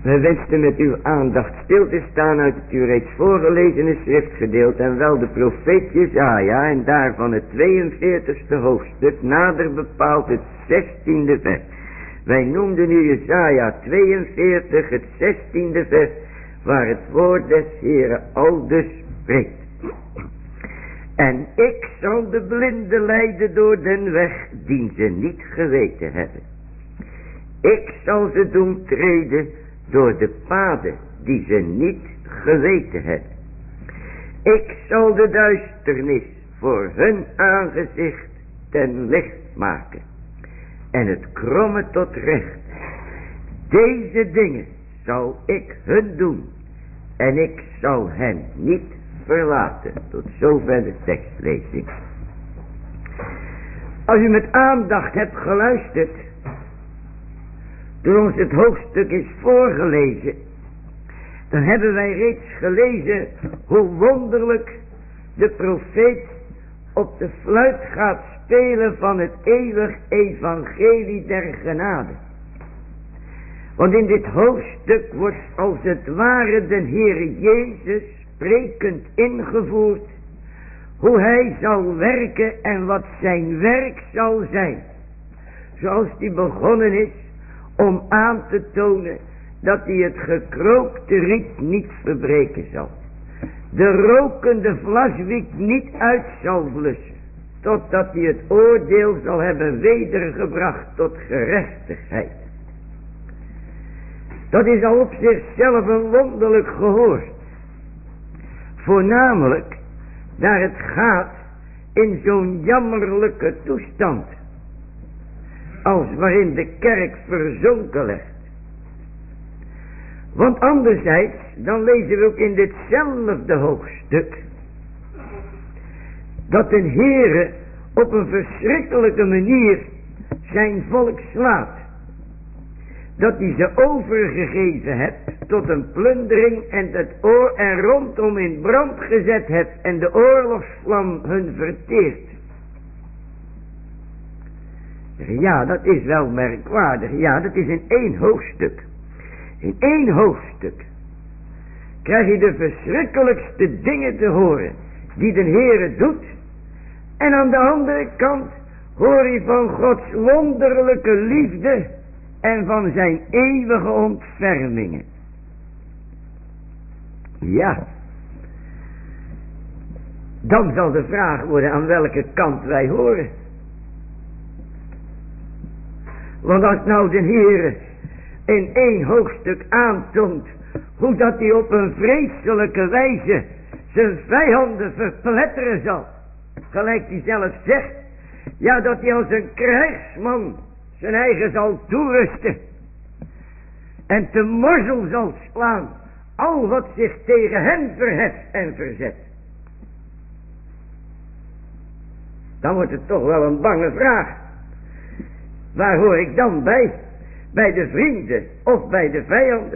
We wensten met uw aandacht stil te staan uit het u reeds voorgelezene schriftgedeelte en wel de profeet Jesaja en daarvan het 42e hoofdstuk, nader bepaald het 16e vers. Wij noemden nu Jesaja 42, het 16e vers, waar het woord des Heeren aldus spreekt. En ik zal de blinden leiden door den weg die ze niet geweten hebben. Ik zal ze doen treden door de paden die ze niet geweten hebben. Ik zal de duisternis voor hun aangezicht ten licht maken en het kromme tot recht. Deze dingen zal ik hun doen en ik zal hen niet verlaten. Tot zover de tekstlezing. Als u met aandacht hebt geluisterd, toen ons het hoofdstuk is voorgelezen, dan hebben wij reeds gelezen hoe wonderlijk de profeet op de fluit gaat spelen van het eeuwig evangelie der genade. Want in dit hoofdstuk wordt als het ware de Heere Jezus sprekend ingevoerd hoe hij zal werken en wat zijn werk zal zijn. Zoals die begonnen is om aan te tonen dat hij het gekrookte riet niet verbreken zal. De rokende vlaswiek niet uit zal blussen, totdat hij het oordeel zal hebben wedergebracht tot gerechtigheid. Dat is al op zichzelf een wonderlijk gehoor. Voornamelijk daar het gaat in zo'n jammerlijke toestand als waarin de kerk verzonken ligt. Want anderzijds, dan lezen we ook in ditzelfde hoofdstuk dat de Heere op een verschrikkelijke manier zijn volk slaat. Dat hij ze overgegeven hebt tot een plundering en rondom in brand gezet hebt en de oorlogsvlam hun verteert. Ja, dat is wel merkwaardig. Ja, dat is in één hoofdstuk. In één hoofdstuk krijg je de verschrikkelijkste dingen te horen die de Heere doet. En aan de andere kant hoor je van Gods wonderlijke liefde en van zijn eeuwige ontfermingen. Ja. Dan zal de vraag worden aan welke kant wij horen. Want als nou de Heere in één hoofdstuk aantoont hoe dat hij op een vreselijke wijze zijn vijanden verpletteren zal, gelijk hij zelf zegt, ja, dat hij als een krijgsman zijn eigen zal toerusten en te morzel zal slaan al wat zich tegen hen verheft en verzet. Dan wordt het toch wel een bange vraag. Waar hoor ik dan bij? Bij de vrienden of bij de vijanden?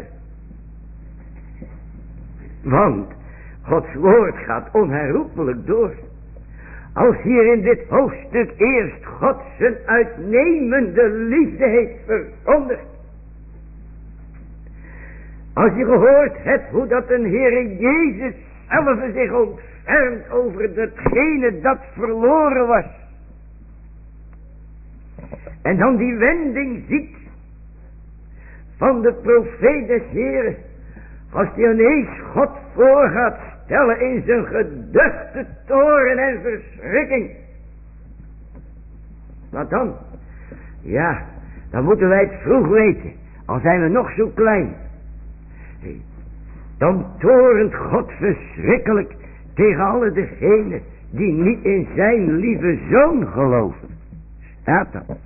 Want Gods woord gaat onherroepelijk door. Als hier in dit hoofdstuk eerst God zijn uitnemende liefde heeft verkondigd. Als je gehoord hebt hoe dat een Heere Jezus zelf zich ontfermt over datgene dat verloren was. En dan die wending ziet van de profeet des Heeren. Als die ineens God voor gaat stellen in zijn geduchte toorn en verschrikking. Wat dan? Ja, dan moeten wij het vroeg weten. Al zijn we nog zo klein. Dan toornt God verschrikkelijk tegen alle degenen die niet in zijn lieve zoon geloven. Staat dat?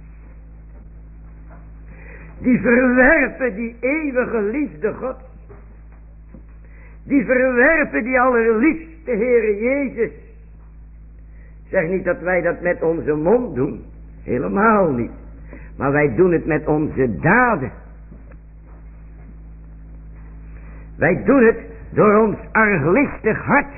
Die verwerpen die eeuwige liefde Gods. Die verwerpen die allerliefste Heere Jezus. Zeg niet dat wij dat met onze mond doen. Helemaal niet. Maar wij doen het met onze daden. Wij doen het door ons arglistig hart.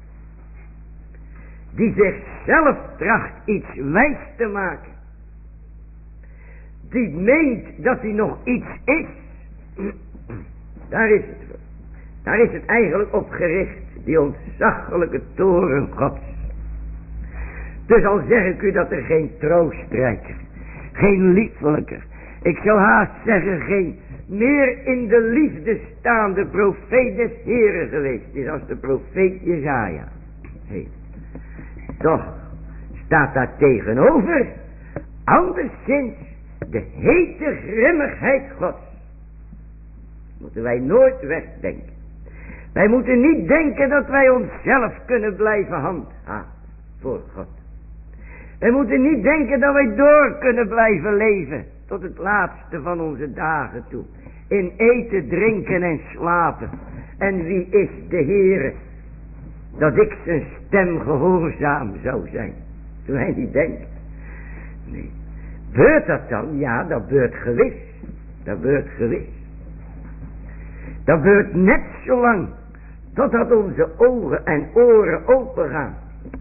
Die zichzelf tracht iets wijs te maken. Die meent dat hij nog iets is. Daar is het voor. Daar is het eigenlijk op gericht. Die ontzaglijke toren Gods. Dus al zeg ik u dat er geen troostrijker, geen liefelijker, ik zou haast zeggen geen meer in de liefde staande profeet des Heren geweest is als de profeet Jesaja. Hey. Toch staat daar tegenover anderszins de hete grimmigheid Gods. Moeten wij nooit wegdenken. Wij moeten niet denken dat wij onszelf kunnen blijven handhaven voor God. Wij moeten niet denken dat wij door kunnen blijven leven tot het laatste van onze dagen toe. In eten, drinken en slapen. En wie is de Heere? Dat ik zijn stem gehoorzaam zou zijn. Toen hij niet denkt. Nee. Beurt dat dan? Ja, dat beurt gewis. Dat beurt gewis. Dat beurt net zo lang totdat onze ogen en oren open gaan.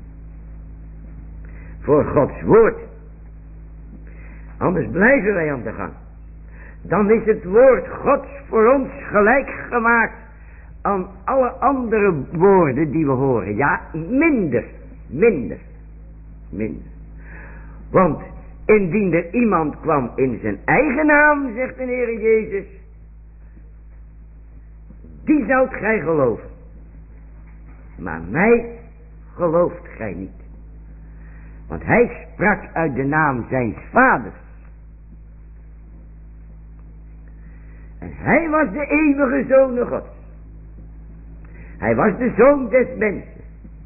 Voor Gods woord. Anders blijven wij aan de gang. Dan is het woord Gods voor ons gelijk gemaakt aan alle andere woorden die we horen. Ja, minder. Want indien er iemand kwam in zijn eigen naam, zegt de Heer Jezus, die zoudt gij geloven. Maar mij gelooft gij niet. Want hij sprak uit de naam zijns vaders. En hij was de eeuwige Zoon Gods. Hij was de Zoon des mensen.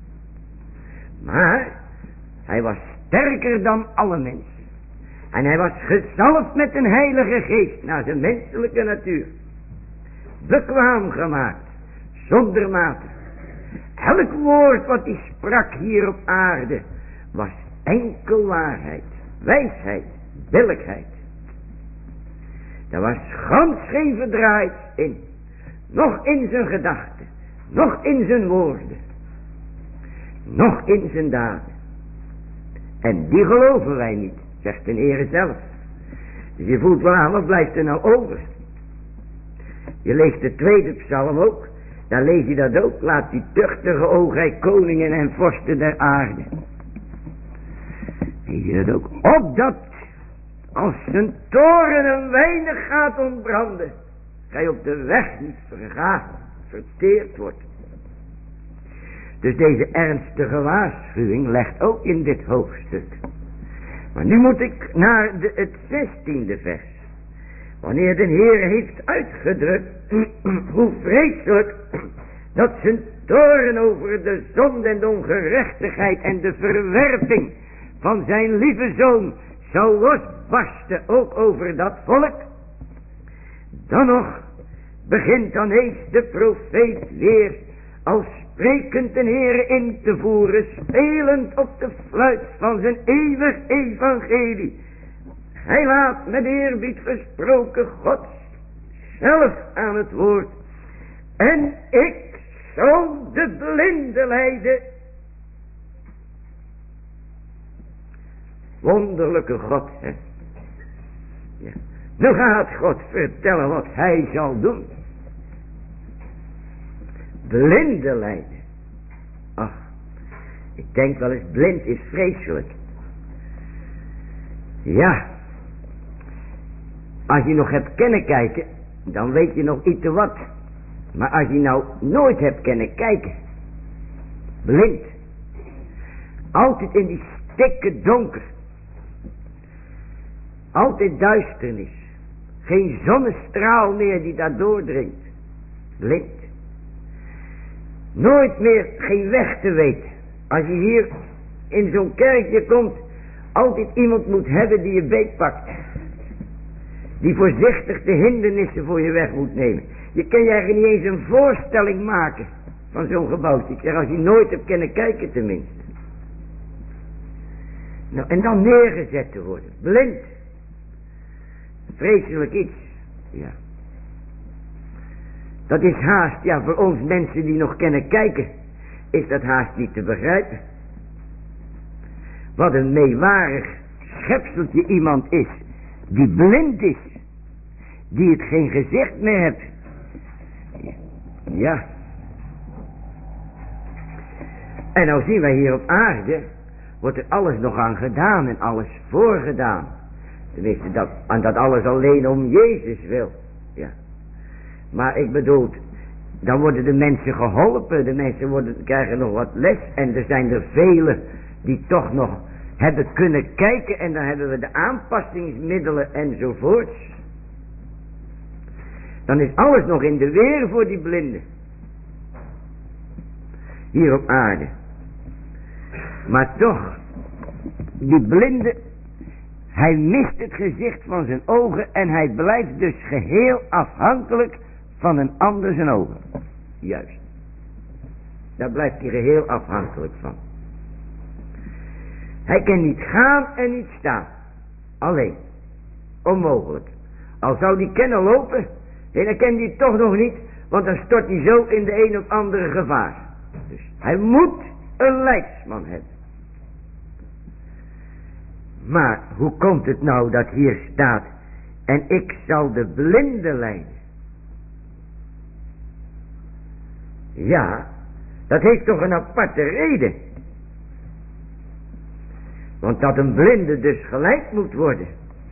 Maar hij was sterker dan alle mensen. En hij was gezalfd met een heilige geest naar zijn menselijke natuur. Bekwaam gemaakt, zonder mate. Elk woord wat hij sprak hier op aarde was enkel waarheid, wijsheid, billijkheid. Er was gans geen verdraaid in, nog in zijn gedachten, nog in zijn woorden, nog in zijn daden. En die geloven wij niet, zegt de Heer zelf. Dus je voelt wel aan, wat blijft er nou over? Je leest de tweede psalm ook, daar lees je dat ook. Laat die tuchtige oog gij koningen en vorsten der aarde. Lees je dat ook? Opdat als zijn toren een weinig gaat ontbranden, gij op de weg niet vergaat, verteerd wordt. Dus deze ernstige waarschuwing legt ook in dit hoofdstuk. Maar nu moet ik naar het 16e vers. Wanneer de Heer heeft uitgedrukt hoe vreselijk dat zijn toorn over de zonde en de ongerechtigheid en de verwerping van zijn lieve zoon zou losbarsten ook over dat volk. Dan nog begint dan eens de profeet weer als sprekend de Heer in te voeren, spelend op de fluit van zijn eeuwig evangelie. Hij laat met eerbied gesproken God zelf aan het woord. En ik zal de blinde leiden. Wonderlijke God, hè. Ja. Nu gaat God vertellen wat hij zal doen. Blinde leiden. Ach, ik denk wel eens blind is vreselijk. Ja. Als je nog hebt kunnen kijken, dan weet je nog iets te wat. Maar als je nou nooit hebt kunnen kijken, blind, altijd in die stikke donker, altijd duisternis, geen zonnestraal meer die daar doordringt, blind, nooit meer geen weg te weten. Als je hier in zo'n kerkje komt, altijd iemand moet hebben die je beetpakt, die voorzichtig de hindernissen voor je weg moet nemen. Je kan je eigenlijk niet eens een voorstelling maken van zo'n gebouwtje. Ik zeg, als je nooit hebt kunnen kijken tenminste. Nou, en dan neergezet te worden. Blind. Vreselijk iets. Ja. Dat is haast, ja, voor ons mensen die nog kunnen kijken, is dat haast niet te begrijpen. Wat een meewarig schepseltje iemand is, die blind is, die het geen gezicht meer heeft, Ja. En nou zien wij hier op aarde, wordt er alles nog aan gedaan en alles voor gedaan. Tenminste, dat alles alleen om Jezus wil. Ja. Maar ik bedoel, dan worden de mensen geholpen, de mensen krijgen nog wat les. En er zijn er velen die toch nog hebben kunnen kijken. En dan hebben we de aanpassingsmiddelen enzovoorts. Dan is alles nog in de weer voor die blinden. Hier op aarde. Maar toch, die blinde, hij mist het gezicht van zijn ogen en hij blijft dus geheel afhankelijk van een ander zijn ogen. Juist. Daar blijft hij geheel afhankelijk van. Hij kan niet gaan en niet staan. Alleen. Onmogelijk. Al zou hij kunnen lopen, dan kan hij het toch nog niet, want dan stort hij zo in de een of andere gevaar. Dus hij moet een leidsman hebben. Maar hoe komt het nou dat hier staat, en ik zal de blinde leiden? Ja, dat heeft toch een aparte reden. Want dat een blinde dus geleid moet worden,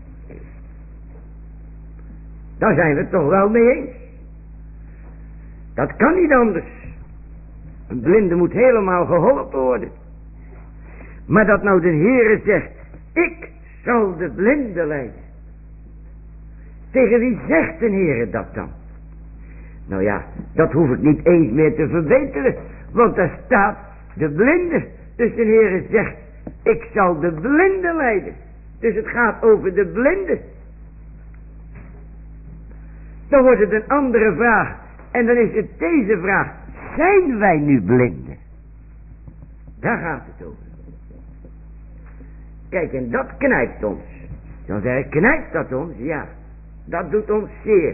daar zijn we het toch wel mee eens. Dat kan niet anders. Een blinde moet helemaal geholpen worden. Maar dat nou de Heere zegt, ik zal de blinde leiden. Tegen wie zegt de Heere dat dan? Nou ja, dat hoef ik niet eens meer te verbeteren. Want daar staat de blinde. Dus de Heere zegt, ik zal de blinde leiden. Dus het gaat over de blinde. Dan wordt het een andere vraag. En dan is het deze vraag. Zijn wij nu blinden? Daar gaat het over. Kijk, en dat knijpt ons. Dan zeg ik, knijpt dat ons? Ja. Dat doet ons zeer.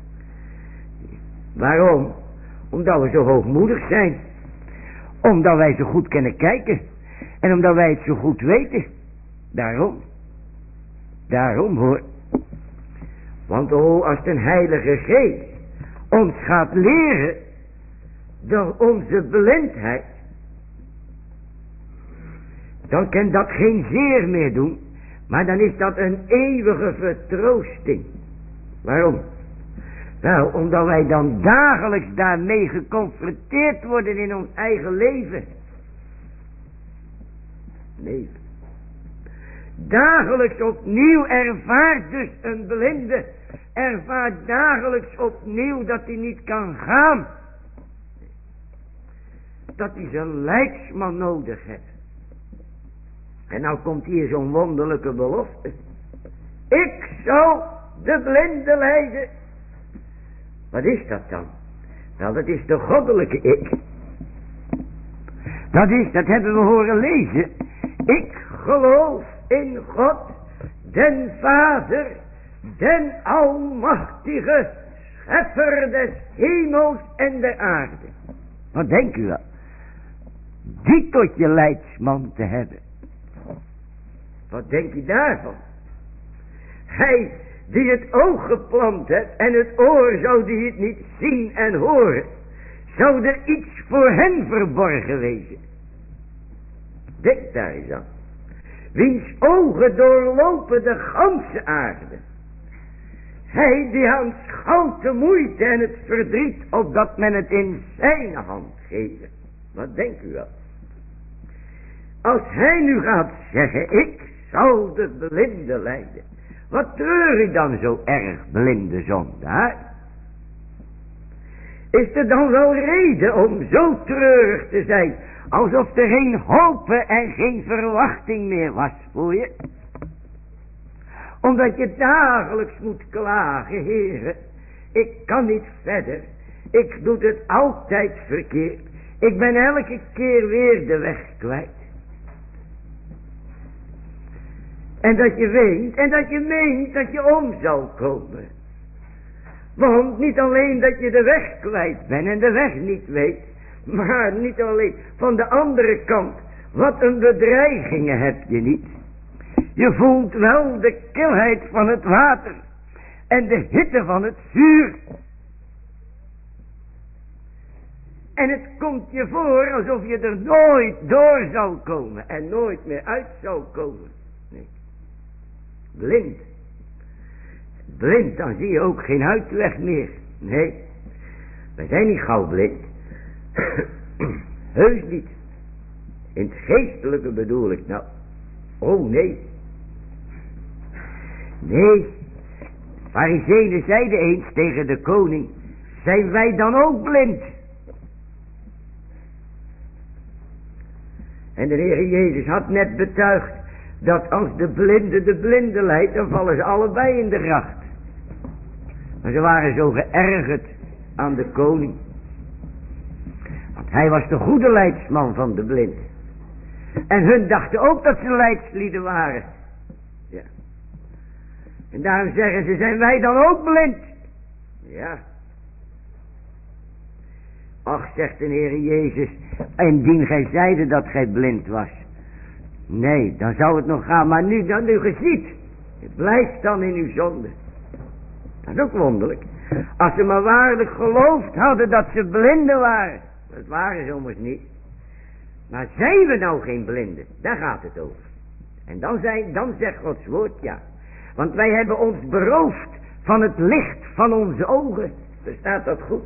Waarom? Omdat we zo hoogmoedig zijn. Omdat wij zo goed kunnen kijken. En omdat wij het zo goed weten. Daarom. Daarom hoor. Want als de Heilige Geest ons gaat leren door onze blindheid, dan kan dat geen zeer meer doen, maar dan is dat een eeuwige vertroosting. Waarom? Wel, omdat wij dan dagelijks daarmee geconfronteerd worden in ons eigen leven. Leven. Dagelijks opnieuw ervaart dus een blinde, ervaart dagelijks opnieuw dat hij niet kan gaan. Dat hij zijn leidsman nodig heeft. En nou komt hier zo'n wonderlijke belofte. Ik zal de blinde leiden. Wat is dat dan? Wel, dat is de goddelijke ik. Dat hebben we horen lezen. Ik geloof in God, den Vader, den Almachtige, Schepper des hemels en der aarde. Wat denkt u wel? Die tot je leidsman te hebben. Wat denk je daarvan? Hij die het oog geplant heeft en het oor, zou die het niet zien en horen, zou er iets voor hen verborgen wezen. Denk daar eens aan. Wiens ogen doorlopen de ganse aarde. Hij die aanschouwt de moeite en het verdriet, opdat men het in zijn hand geeft. Wat denkt u wel? Als hij nu gaat zeggen, ik zal de blinde leiden. Wat treur ik dan zo erg, blinde zondaar? Is er dan wel reden om zo treurig te zijn, alsof er geen hoop en geen verwachting meer was voor je? Omdat je dagelijks moet klagen, Heere, ik kan niet verder, ik doe het altijd verkeerd, ik ben elke keer weer de weg kwijt. En dat je weet en dat je meent dat je om zal komen. Want niet alleen dat je de weg kwijt bent en de weg niet weet, maar niet alleen van de andere kant, wat een bedreigingen heb je niet. Je voelt wel de kilheid van het water en de hitte van het vuur. En het komt je voor alsof je er nooit door zou komen. En nooit meer uit zou komen. Nee. Blind. Blind, dan zie je ook geen uitweg meer. Nee. Wij zijn niet gauw blind. Heus niet. In het geestelijke bedoel ik nou. Oh nee. Nee. Farizeeën zeiden eens tegen de koning. Zijn wij dan ook blind? En de Heer Jezus had net betuigd. Dat als de blinde leidt. Dan vallen ze allebei in de gracht. Maar ze waren zo geërgerd aan de koning. Want hij was de goede leidsman van de blinden. En hun dachten ook dat ze leidslieden waren. Ja. En daarom zeggen ze, zijn wij dan ook blind? Ja. Ach, zegt de Heer Jezus, indien gij zeide dat gij blind was. Nee, dan zou het nog gaan, maar nu dan u geziet. Het blijft dan in uw zonde. Dat is ook wonderlijk. Als ze maar waarlijk geloofd hadden dat ze blinden waren. Dat waren ze immers niet. Maar zijn we nou geen blinden? Daar gaat het over. En dan zegt Gods woord ja. Want wij hebben ons beroofd van het licht van onze ogen. Verstaat dat goed?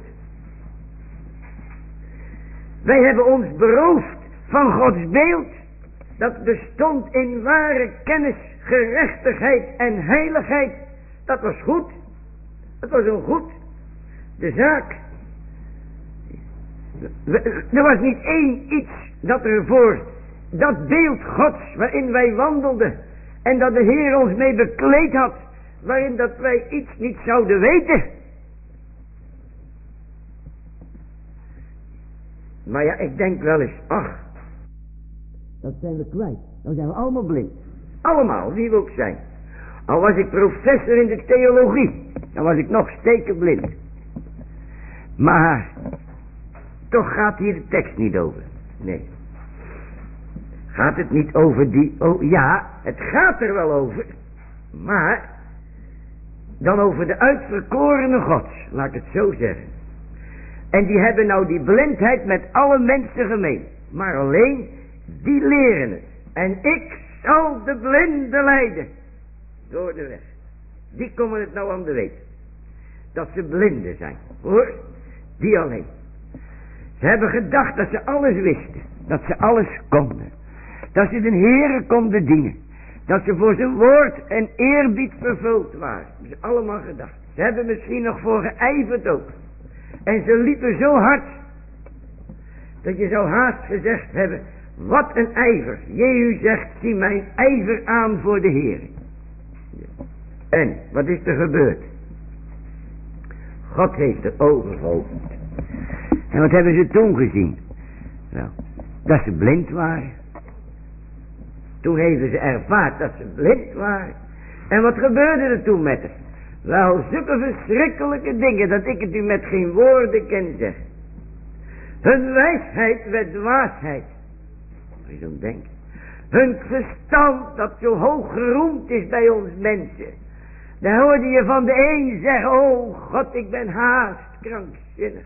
Wij hebben ons beroofd van Gods beeld. Dat bestond in ware kennis, gerechtigheid en heiligheid. Dat was goed. Dat was een goed. De zaak. Er was niet één iets dat er voor dat beeld Gods waarin wij wandelden. En dat de Heer ons mee bekleed had. Waarin dat wij iets niet zouden weten. Maar ja, ik denk wel eens, ach. Dat zijn we kwijt. Dan zijn we allemaal blind. Allemaal, wie we ook zijn. Al was ik professor in de theologie. Dan was ik nog stekenblind. Maar toch gaat hier de tekst niet over. Nee. Gaat het niet over die... Oh ja, het gaat er wel over. Maar dan over de uitverkorene Gods. Laat ik het zo zeggen. En die hebben nou die blindheid met alle mensen gemeen. Maar alleen die leren het. En ik zal de blinden leiden. Door de weg. Die komen het nou aan de weten. Dat ze blinden zijn. Hoor. Die alleen. Ze hebben gedacht dat ze alles wisten. Dat ze alles konden. Dat ze de Heere konden dienen. Dat ze voor zijn woord en eerbied vervuld waren. Dat is allemaal gedacht. Ze hebben misschien nog voor geijverd ook. En ze liepen zo hard. Dat je zou haast gezegd hebben. Wat een ijver. Jehu zegt, zie mijn ijver aan voor de Heere. En, wat is er gebeurd? God heeft er ogen geopend. En wat hebben ze toen gezien? Nou, dat ze blind waren. Toen hebben ze ervaard dat ze blind waren. En wat gebeurde er toen met hen? Wel, zulke verschrikkelijke dingen dat ik het u met geen woorden kan zeggen. Hun wijsheid werd dwaasheid. Moet je zo denken. Hun verstand dat zo hoog geroemd is bij ons mensen. Dan hoorde je van de een zeggen, oh God, ik ben haast krankzinnig.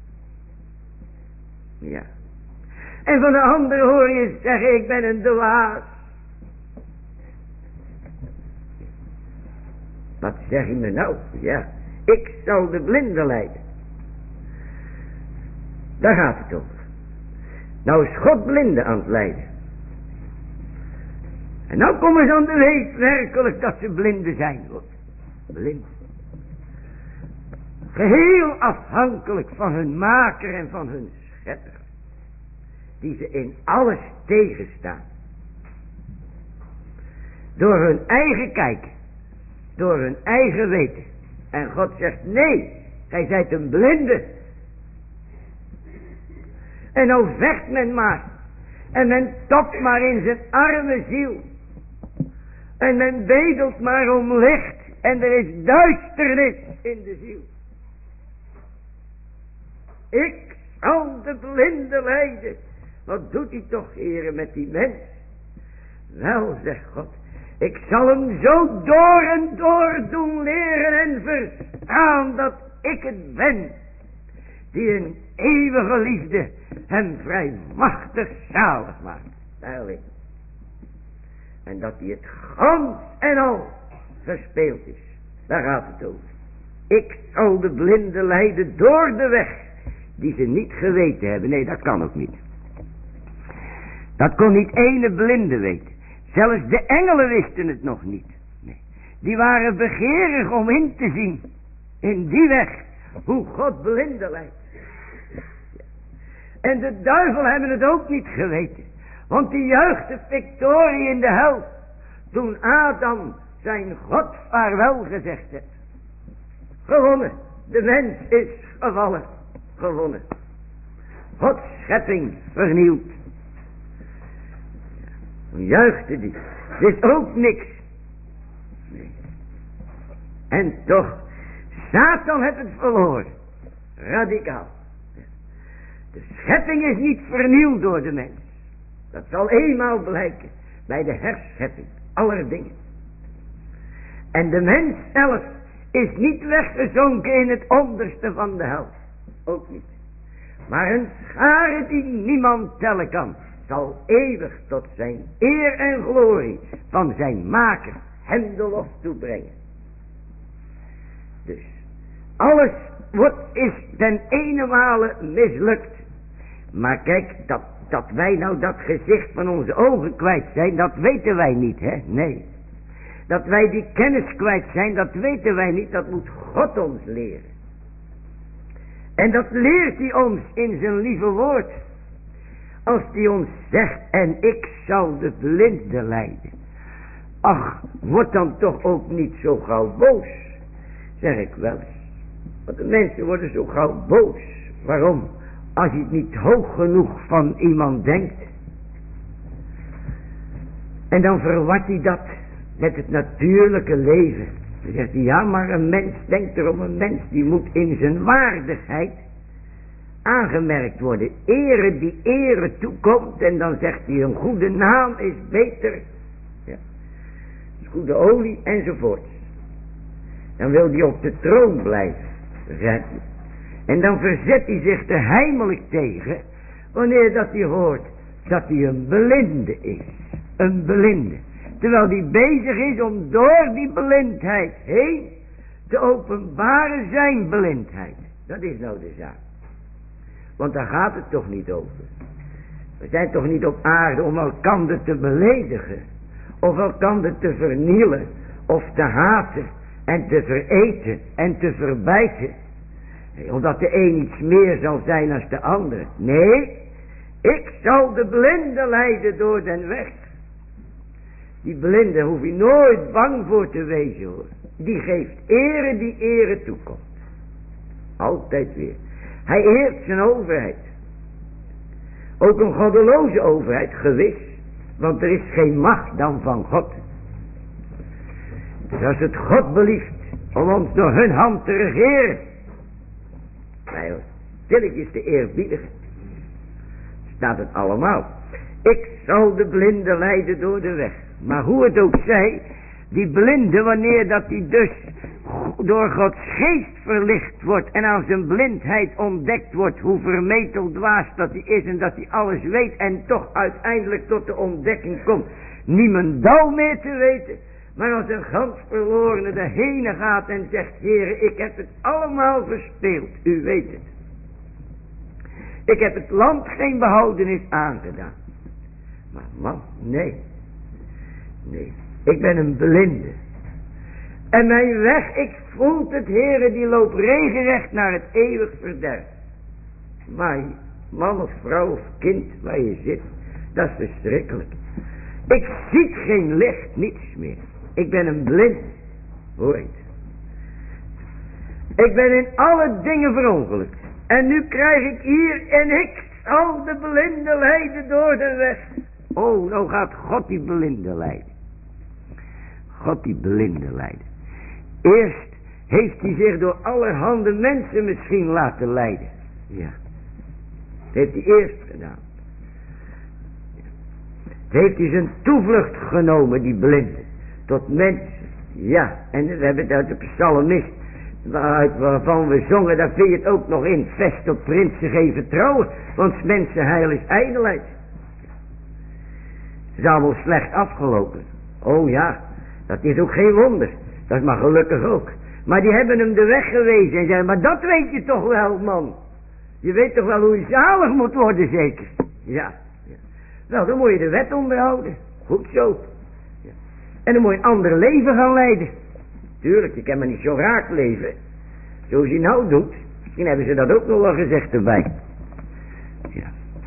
Ja. En van de ander hoor je zeggen, ik ben een dwaas. Wat zeg je me nou? Ja, ik zal de blinden leiden. Daar gaat het over. Nou is God blinden aan het leiden. En nou komen ze aan de weet werkelijk dat ze blinden zijn. Hoor. Blind. Geheel afhankelijk van hun maker en van hun schepper. Die ze in alles tegenstaan. Door hun eigen kijken. Door hun eigen weten. En God zegt, nee, gij zijt een blinde. En nou vecht men maar. En men topt maar in zijn arme ziel. En men bedelt maar om licht. En er is duisternis in de ziel. Ik zal de blinde leiden. Wat doet hij toch, heren, met die mens? Wel, zegt God. Ik zal hem zo door en door doen leren en verstaan dat ik het ben. die in eeuwige liefde hem vrij machtig zalig maakt. Daarin. En dat hij het gans en al verspeeld is. Daar gaat het over. Ik zal de blinden leiden door de weg die ze niet geweten hebben. Nee, dat kan ook niet. Dat kon niet ene blinde weten. Zelfs de engelen wisten het nog niet. Nee. Die waren begeerig om in te zien, in die weg, hoe God blinden leidt. En de duivel hebben het ook niet geweten. Want die juichte victorie in de hel, toen Adam zijn God vaarwel gezegd heeft. Gewonnen. De mens is gevallen. Gewonnen. Gods schepping vernieuwd. Toen juichte die. Wist ook niks. Nee. En toch, Satan heeft het verloren. Radicaal. De schepping is niet vernieuwd door de mens. Dat zal eenmaal blijken bij de herschepping aller dingen. En de mens zelf is niet weggezonken in het onderste van de hel. Ook niet. Maar een schare die niemand tellen kan, zal eeuwig tot zijn eer en glorie van zijn maker hem de lof toebrengen. Dus alles is ten ene male mislukt. Maar kijk, dat wij nou dat gezicht van onze ogen kwijt zijn, dat weten wij niet, hè? Nee. Dat wij die kennis kwijt zijn, dat weten wij niet, dat moet God ons leren. En dat leert hij ons in zijn lieve woord. Als hij ons zegt, en ik zal de blinde leiden. Ach, word dan toch ook niet zo gauw boos, zeg ik wel eens. Want de mensen worden zo gauw boos. Waarom? Als je het niet hoog genoeg van iemand denkt. En dan verwart hij dat met het natuurlijke leven. Dan zegt hij, ja, maar een mens denkt erom, een mens die moet in zijn waardigheid aangemerkt worden. Ere die ere toekomt. En dan zegt hij, een goede naam is beter. Ja. Goede olie enzovoort. Dan wil hij op de troon blijven. Begrijp je? En dan verzet hij zich er heimelijk tegen, wanneer dat hij hoort dat hij een blinde is. Een blinde. Terwijl hij bezig is om door die blindheid heen te openbaren zijn blindheid. Dat is nou de zaak. Want daar gaat het toch niet over. We zijn toch niet op aarde om elkander te beledigen. Of elkander te vernielen. Of te haten. En te vereten. En te verbijten. Omdat de een iets meer zal zijn dan de ander. Nee, ik zal de blinde leiden door den weg. Die blinde hoef je nooit bang voor te wezen, hoor. Die geeft ere die ere toekomt. Altijd weer. Hij eert zijn overheid. Ook een goddeloze overheid, gewis. Want er is geen macht dan van God. Dus als het God belieft om ons door hun hand te regeren. Nee hoor, stilletjes te eerbiedigen. Staat het allemaal. Ik zal de blinde leiden door de weg. Maar hoe het ook zij, die blinde, wanneer dat die dus door Gods geest verlicht wordt en aan zijn blindheid ontdekt wordt hoe vermetel dwaas dat hij is en dat hij alles weet en toch uiteindelijk tot de ontdekking komt niemendal meer te weten, maar als een gans verlorene daarheen gaat en zegt, Heere, ik heb het allemaal verspeeld, u weet het. Ik heb het land geen behoudenis aangedaan. Maar man, nee. Nee, ik ben een blinde. En mijn weg, ik voel het, Heere, die loopt regelrecht naar het eeuwig verderf. Maar man of vrouw of kind waar je zit, dat is verschrikkelijk. Ik zie geen licht, niets meer. Ik ben een blind. Hoor je het? Ik ben in alle dingen verongelukt. En nu krijg ik hier en ik zal de blinde leiden door de weg. Oh, nou gaat God die blinde leiden. God die blinde leiden. Eerst heeft hij zich door allerhande mensen misschien laten leiden. Ja. Dat heeft hij eerst gedaan. Ja. Dat heeft hij zijn toevlucht genomen, die blinde. Tot mensen. Ja, en we hebben het uit de psalmist. Waarvan we zongen, daar vind je het ook nog in. Vest op prinsen geven trouwen, want mensenheil is ijdelheid. Het is allemaal slecht afgelopen. Oh ja, dat is ook geen wonder. Dat is maar gelukkig ook. Maar die hebben hem de weg gewezen en zeiden, maar dat weet je toch wel, man. Je weet toch wel hoe je zalig moet worden, zeker? Ja. Nou, dan moet je de wet onderhouden. Goed zo. Ja. En dan moet je een ander leven gaan leiden. Tuurlijk, je kan maar niet zo raak leven. Zoals je nou doet. Misschien hebben ze dat ook nog wel gezegd erbij. Ja.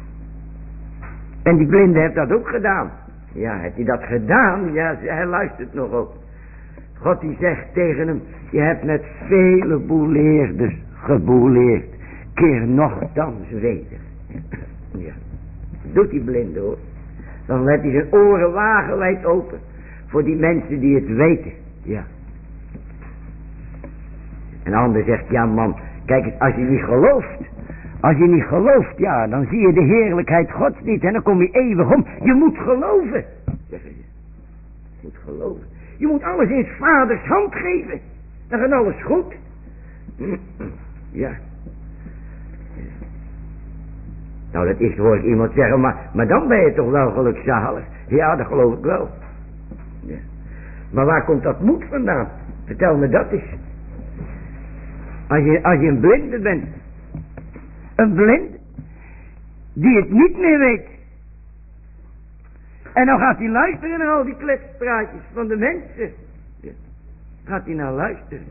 En die blinde heeft dat ook gedaan. Ja, heeft hij dat gedaan? Ja, hij luistert nog op. God die zegt tegen hem, je hebt met vele boeleerders geboeleerd. Keer nochtans weder. Ja. Doet die blinde hoor. Dan let hij zijn oren wagenwijd open. Voor die mensen die het weten. Ja. En de ander zegt, ja man, kijk eens, als je niet gelooft. Als je niet gelooft, ja, dan zie je de heerlijkheid Gods niet. En dan kom je eeuwig om. Je moet geloven. Zeggen ze. Je moet geloven. Je moet alles in 's vaders hand geven. Dan gaat alles goed. Ja. Nou, dat is, hoor ik iemand zeggen, maar dan ben je toch wel gelukzalig. Ja, dat geloof ik wel. Ja. Maar waar komt dat moed vandaan? Vertel me dat eens. Als je een blinde bent. Een blinde. Die het niet meer weet. En dan gaat hij luisteren naar al die kletspraatjes van de mensen. Ja. Gaat hij nou luisteren.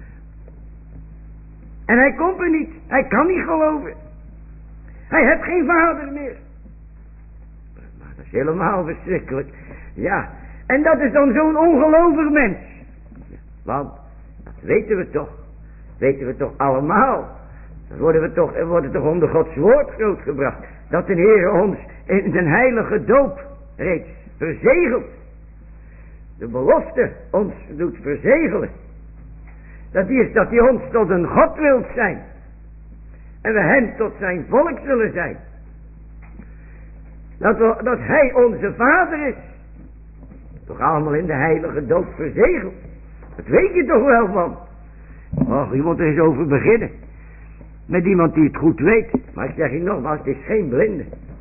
En hij komt er niet. Hij kan niet geloven. Hij heeft geen vader meer. Maar dat is helemaal verschrikkelijk. Ja. En dat is dan zo'n ongelovig mens. Ja. Want, dat weten we toch. Weten we toch allemaal. Dan worden toch onder Gods woord grootgebracht. Dat de Heer ons in zijn heilige doop reeds verzegelt. De belofte ons doet verzegelen. Dat is dat hij ons tot een God wilt zijn. En we hem tot zijn volk zullen zijn. Dat hij onze vader is. Toch allemaal in de heilige doop verzegeld. Dat weet je toch wel, man. Och, je moet er eens over beginnen. Met iemand die het goed weet. Maar ik zeg je nogmaals, het is geen blinde.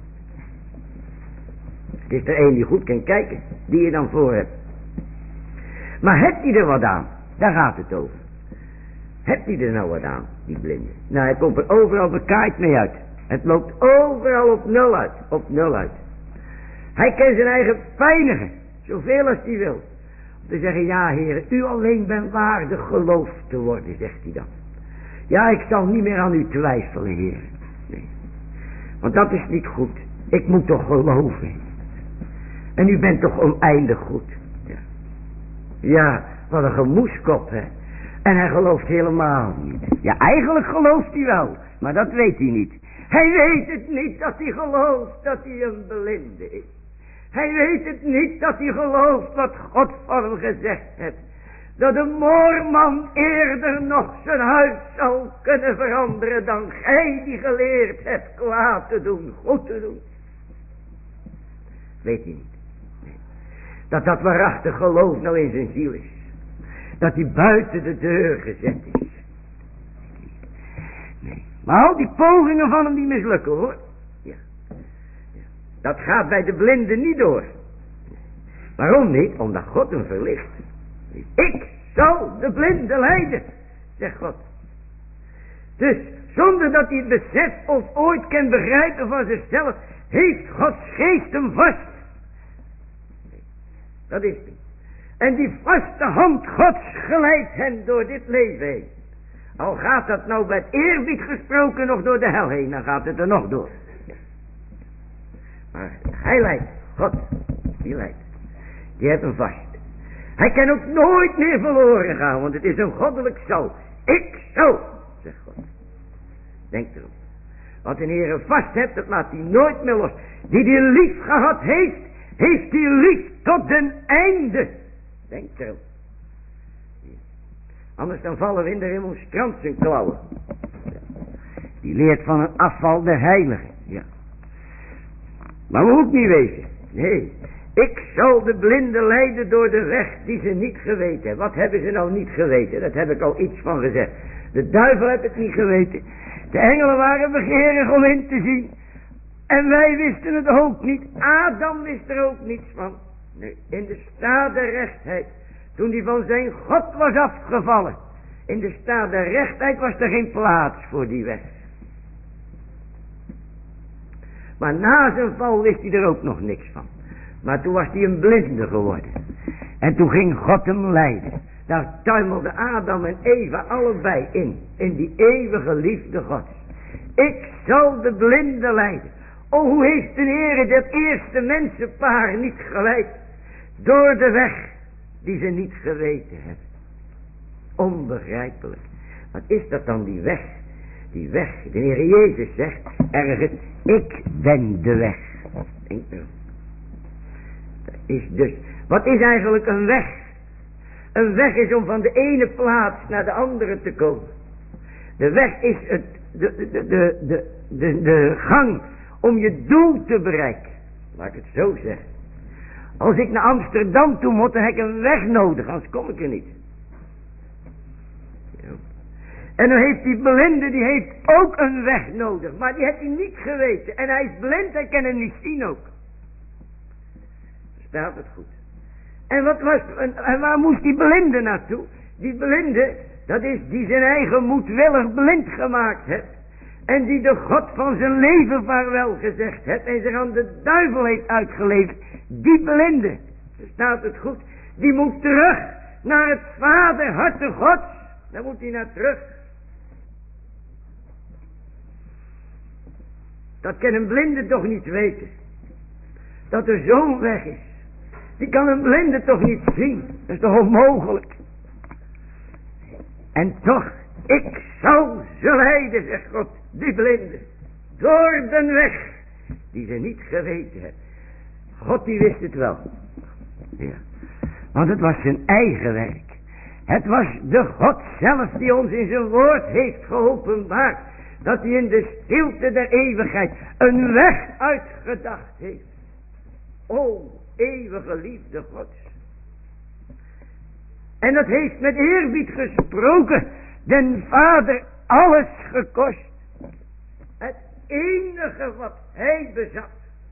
Het is er een die goed kan kijken. Die je dan voor hebt. Maar hebt hij er wat aan? Daar gaat het over. Hebt hij er nou wat aan, die blinde? Nou, hij komt er overal bekaaid mee uit. Het loopt overal op nul uit. Op nul uit. Hij kan zijn eigen pijnigen. Zoveel als hij wil. Om te zeggen, ja heren, u alleen bent waardig geloofd te worden, zegt hij dan. Ja, ik zal niet meer aan u twijfelen, heren. Nee. Want dat is niet goed. Ik moet toch geloven. En u bent toch oneindig goed. Ja, ja, wat een gemoeskop, hè. En hij gelooft helemaal niet. Ja, eigenlijk gelooft hij wel. Maar dat weet hij niet. Hij weet het niet dat hij gelooft dat hij een blinde is. Hij weet het niet dat hij gelooft wat God van hem gezegd heeft. Dat een moorman eerder nog zijn huid zal kunnen veranderen dan gij die geleerd hebt kwaad te doen, goed te doen. Weet hij niet. Nee. Dat waarachtig geloof nou in zijn ziel is. Dat hij buiten de deur gezet is. Nee. Maar al die pogingen van hem die mislukken hoor. Ja. Dat gaat bij de blinde niet door. Waarom niet? Omdat God hem verlicht. Ik zal de blinde leiden, zegt God. Dus zonder dat hij het beseft of ooit kan begrijpen van zichzelf, heeft Gods geest hem vast. Dat is het. En die vaste hand Gods geleidt hen door dit leven heen. Al gaat dat nou met eerbied gesproken nog door de hel heen, dan gaat het er nog door. Maar hij leidt, God, die leidt. Die heeft hem vast. Hij kan ook nooit meer verloren gaan, want het is een goddelijk zo. Ik zo, zegt God. Denk erop. Wat een Heer vast hebt, dat laat hij nooit meer los. Die lief gehad heeft, heeft hij lief tot den einde. Denk erop. Anders dan vallen we in de remonstrant zijn klauwen. Die leert van een afval der heiligen. Ja. Maar we ook niet wezen. Nee. Ik zal de blinden leiden door de weg die ze niet geweten hebben. Wat hebben ze nou niet geweten? Dat heb ik al iets van gezegd. De duivel heeft het niet geweten. De engelen waren begeerig om in te zien. En wij wisten het ook niet. Adam wist er ook niets van. Nee, in de staat der rechtheid. Toen hij van zijn God was afgevallen. In de staat der rechtheid was er geen plaats voor die weg. Maar na zijn val wist hij er ook nog niks van. Maar toen was hij een blinde geworden. En toen ging God hem leiden. Daar tuimelden Adam en Eva allebei in. In die eeuwige liefde Gods. Ik zal de blinde leiden. O, hoe heeft de Heer dat eerste mensenpaar niet geleid? Door de weg die ze niet geweten hebben. Onbegrijpelijk. Wat is dat dan, die weg? Die weg, de Heer Jezus zegt ergens, ik ben de weg. Denk u. Dat is dus, wat is eigenlijk een weg? Een weg is om van de ene plaats naar de andere te komen. De weg is de gang om je doel te bereiken. Laat ik het zo zeggen. Als ik naar Amsterdam toe moet, dan heb ik een weg nodig, anders kom ik er niet. Ja. En dan heeft die blinde, die heeft ook een weg nodig, maar die heeft hij niet geweten. En hij is blind, hij kan hem niet zien ook. Staat het goed. En waar moest die blinde naartoe? Die blinde, dat is die zijn eigen moedwillig blind gemaakt heeft. En die de God van zijn leven vaarwel gezegd heeft. En zich aan de duivel heeft uitgeleverd. Die blinde, staat het goed. Die moet terug naar het vaderharte Gods. Daar moet hij naar terug. Dat kan een blinde toch niet weten. Dat er zo'n weg is. Die kan een blinde toch niet zien. Dat is toch onmogelijk. En toch, ik zal ze leiden, zegt God, die blinden. Door de weg die ze niet geweten hebben. God die wist het wel. Ja. Want het was zijn eigen werk. Het was de God zelf die ons in zijn woord heeft geopenbaard. Dat hij in de stilte der eeuwigheid een weg uitgedacht heeft. O, eeuwige liefde Gods. En dat heeft met eerbied gesproken. Den Vader alles gekost. Het enige wat hij bezat.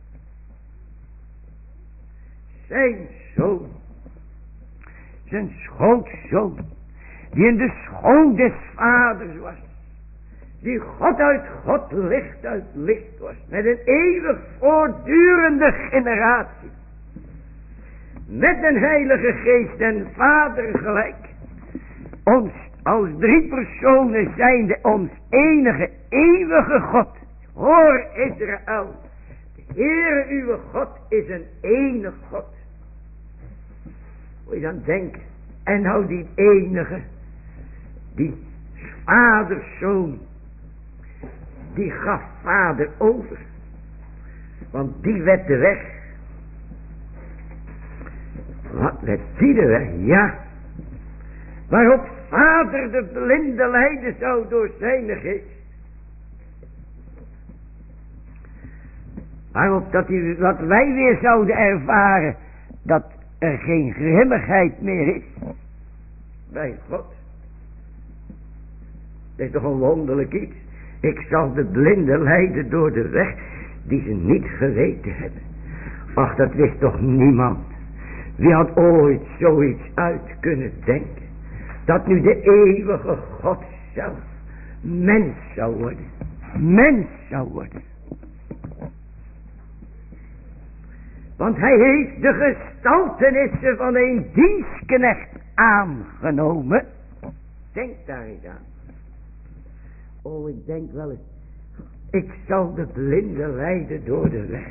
Zijn zoon. Zijn schootzoon. Die in de schoon des vaders was. Die God uit God, licht uit licht was. Met een eeuwig voortdurende generatie. Met een heilige geest en vader gelijk. Ons als drie personen zijnde ons enige eeuwige God. Hoor Israël. De Heere uw God is een enig God. Moet je dan denken. En nou die enige. Die vaderszoon. Die gaf vader over. Want die werd de weg. Wat werd die de weg? Ja. Waarop vader de blinde leiden zou door zijn geest. Waarop dat wij weer zouden ervaren. Dat er geen grimmigheid meer is. Bij God. Dat is toch een wonderlijk iets. Ik zal de blinden leiden door de weg die ze niet geweten hebben. Ach, dat wist toch niemand. Wie had ooit zoiets uit kunnen denken? Dat nu de eeuwige God zelf mens zou worden. Mens zou worden. Want hij heeft de gestaltenissen van een dienstknecht aangenomen. Denk daar eens aan. Oh, ik denk wel eens. Ik zal de blinde leiden door de weg.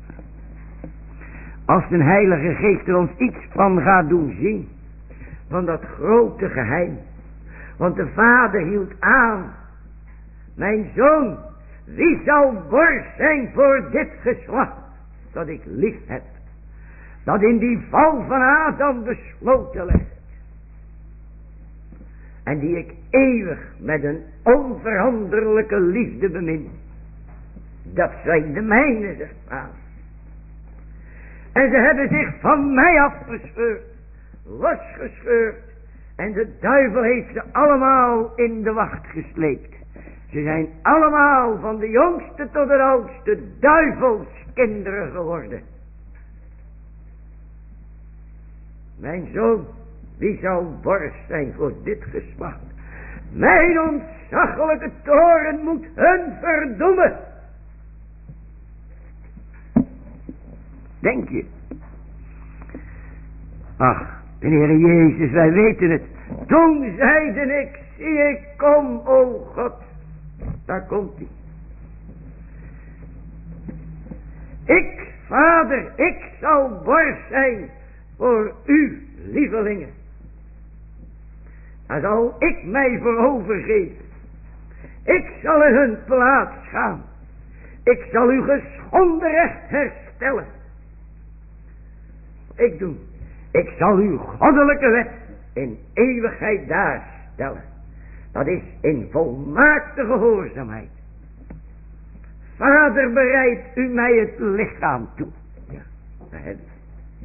Als de Heilige Geest er ons iets van gaat doen zien. Van dat grote geheim. Want de Vader hield aan. Mijn zoon, wie zal borg zijn voor dit geslacht dat ik lief heb. Dat in die val van Adam besloten ligt. En die ik eeuwig met een onveranderlijke liefde bemin. Dat zijn de mijne, zegt Vader. En ze hebben zich van mij afgescheurd, losgescheurd. En de duivel heeft ze allemaal in de wacht gesleept. Ze zijn allemaal van de jongste tot de oudste duivelskinderen geworden. Mijn zoon, wie zou borst zijn voor dit geslacht? Mijn ontzaglijke toorn moet hun verdoemen. Denk je? Ach, de Heere Jezus, wij weten het. Toen zeide ik, zie ik kom, o God. Daar komt hij. Ik, Vader, ik zal borst zijn voor u, lievelingen. Daar zal ik mij voor overgeven. Ik zal in hun plaats gaan. Ik zal uw geschonden recht herstellen. Ik doe. Ik zal uw goddelijke wet in eeuwigheid daarstellen. Dat is in volmaakte gehoorzaamheid. Vader, bereid u mij het lichaam toe. Ja, dat heb ik.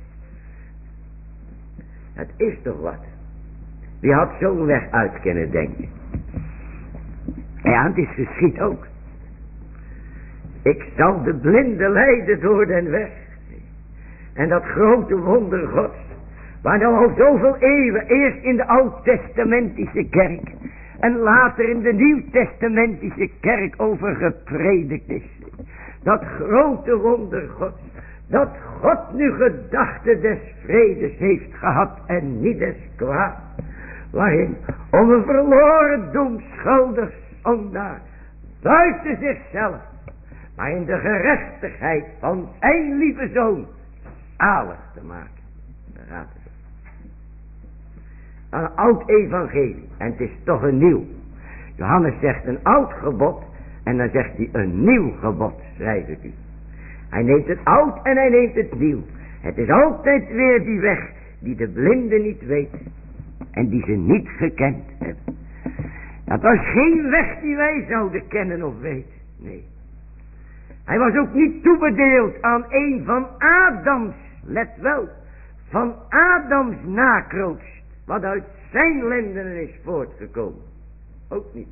Het is toch wat. Wie had zo'n weg uit kunnen denken? Ja, het is geschied ook. Ik zal de blinde leiden door den weg. En dat grote wonder Gods, waar nou al zoveel eeuwen, eerst in de oud-testamentische kerk en later in de nieuw-testamentische kerk over gepredikt is. Dat grote wonder Gods, dat God nu gedachte des vredes heeft gehad en niet des kwaad, waarin om een verloren doemschuldig zondaar buiten zichzelf, maar in de gerechtigheid van zijn lieve zoon zalig te maken. Daar gaat het om. Een oud evangelie. En het is toch een nieuw. Johannes zegt een oud gebod. En dan zegt hij een nieuw gebod, schrijf ik u. Hij neemt het oud en hij neemt het nieuw. Het is altijd weer die weg die de blinden niet weten. En die ze niet gekend hebben. Dat was geen weg die wij zouden kennen of weten. Nee. Hij was ook niet toebedeeld aan een van Adams, let wel, van Adams nakroost, wat uit zijn lendenen is voortgekomen. Ook niet.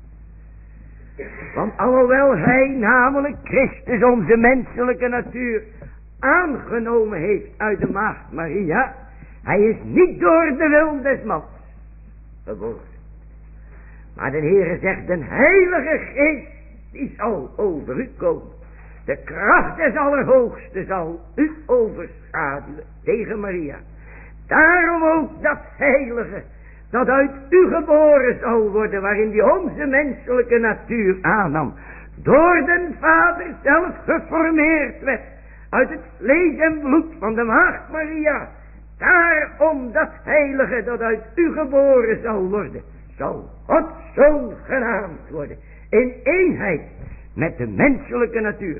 Want alhoewel hij, namelijk Christus, onze menselijke natuur aangenomen heeft uit de maagd Maria, hij is niet door de wil des mans geboren. Maar de Heere zegt, de Heilige Geest, die zal over u komen. De kracht des Allerhoogste zal u overschaduwen tegen Maria. Daarom ook dat heilige, dat uit u geboren zal worden, waarin die onze menselijke natuur aannam, door den Vader zelf geformeerd werd, uit het vlees en bloed van de maagd Maria. Daarom dat heilige, dat uit u geboren zal worden, zal Gods Zoon genaamd worden, in eenheid met de menselijke natuur.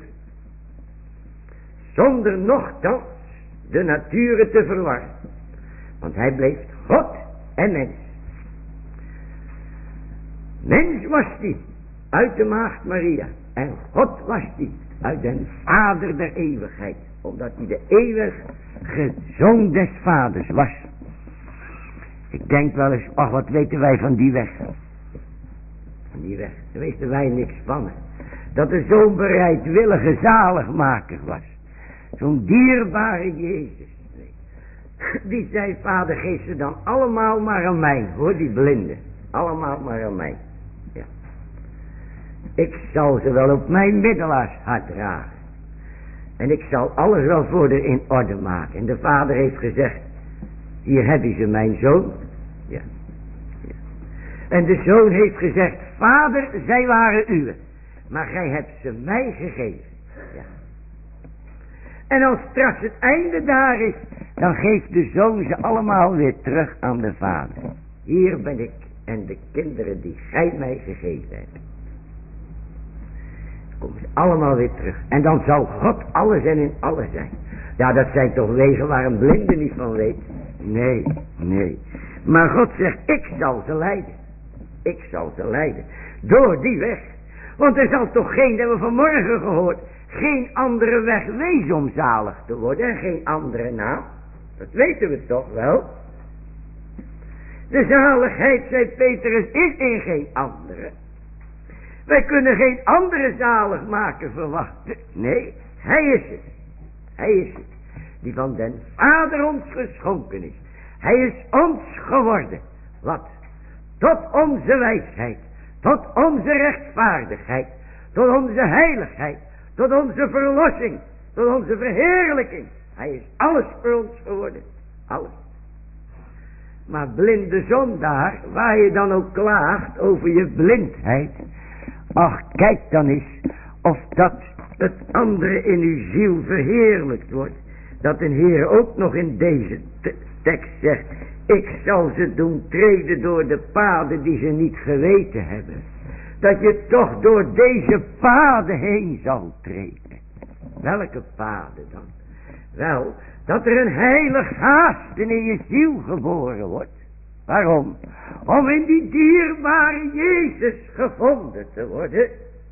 Zonder nochtans de naturen te verwarren. Want hij bleef God en mens. Mens was die uit de maagd Maria. En God was die uit den Vader der eeuwigheid. Omdat hij de eeuwige Zoon des Vaders was. Ik denk wel eens, ach, wat weten wij van die weg. Van die weg, daar weten wij niks van. Dat er zo'n bereidwillige zaligmaker was. Zo'n dierbare Jezus. Nee. Die zei, Vader, geef ze dan allemaal maar aan mij, hoor, die blinden. Allemaal maar aan mij. Ja. Ik zal ze wel op mijn middelaarshart dragen. En ik zal alles wel voor haar in orde maken. En de Vader heeft gezegd, hier heb je ze, mijn zoon. Ja. Ja. En de zoon heeft gezegd, Vader, zij waren uwe. Maar gij hebt ze mij gegeven. Ja. En als straks het einde daar is, dan geeft de zoon ze allemaal weer terug aan de Vader. Hier ben ik en de kinderen die gij mij gegeven hebt. Dan komen ze allemaal weer terug. En dan zal God alles en in alles zijn. Ja, dat zijn toch wegen waar een blinde niet van weet. Nee, nee. Maar God zegt, ik zal ze leiden. Ik zal ze leiden. Door die weg. Want er zal toch geen, dat hebben we vanmorgen gehoord, geen andere weg wees om zalig te worden en geen andere naam. Dat weten we toch wel. De zaligheid, zei Petrus, is in geen andere. Wij kunnen geen andere zaligmaker verwachten. Nee, hij is het. Hij is het. Die van den Vader ons geschonken is. Hij is ons geworden. Wat? Tot onze wijsheid. Tot onze rechtvaardigheid. Tot onze heiligheid. Tot onze verlossing. Tot onze verheerlijking. Hij is alles voor ons geworden. Alles. Maar blinde zondaar, waar je dan ook klaagt over je blindheid. Ach, kijk dan eens of dat het andere in uw ziel verheerlijkt wordt. Dat de Heer ook nog in deze tekst zegt. Ik zal ze doen treden door de paden die ze niet geweten hebben. Dat je toch door deze paden heen zal treden. Welke paden dan? Wel, dat er een heilig haasten in je ziel geboren wordt. Waarom? Om in die dierbare Jezus gevonden te worden.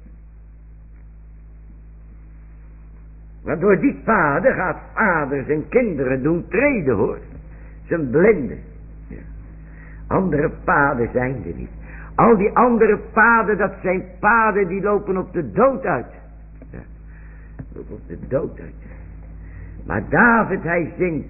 Maar door die paden gaat vader zijn kinderen doen treden, hoor. Zijn blinden. Ja. Andere paden zijn er niet. Al die andere paden, dat zijn paden die lopen op de dood uit. Ja. Lopen op de dood uit. Maar David, hij zingt.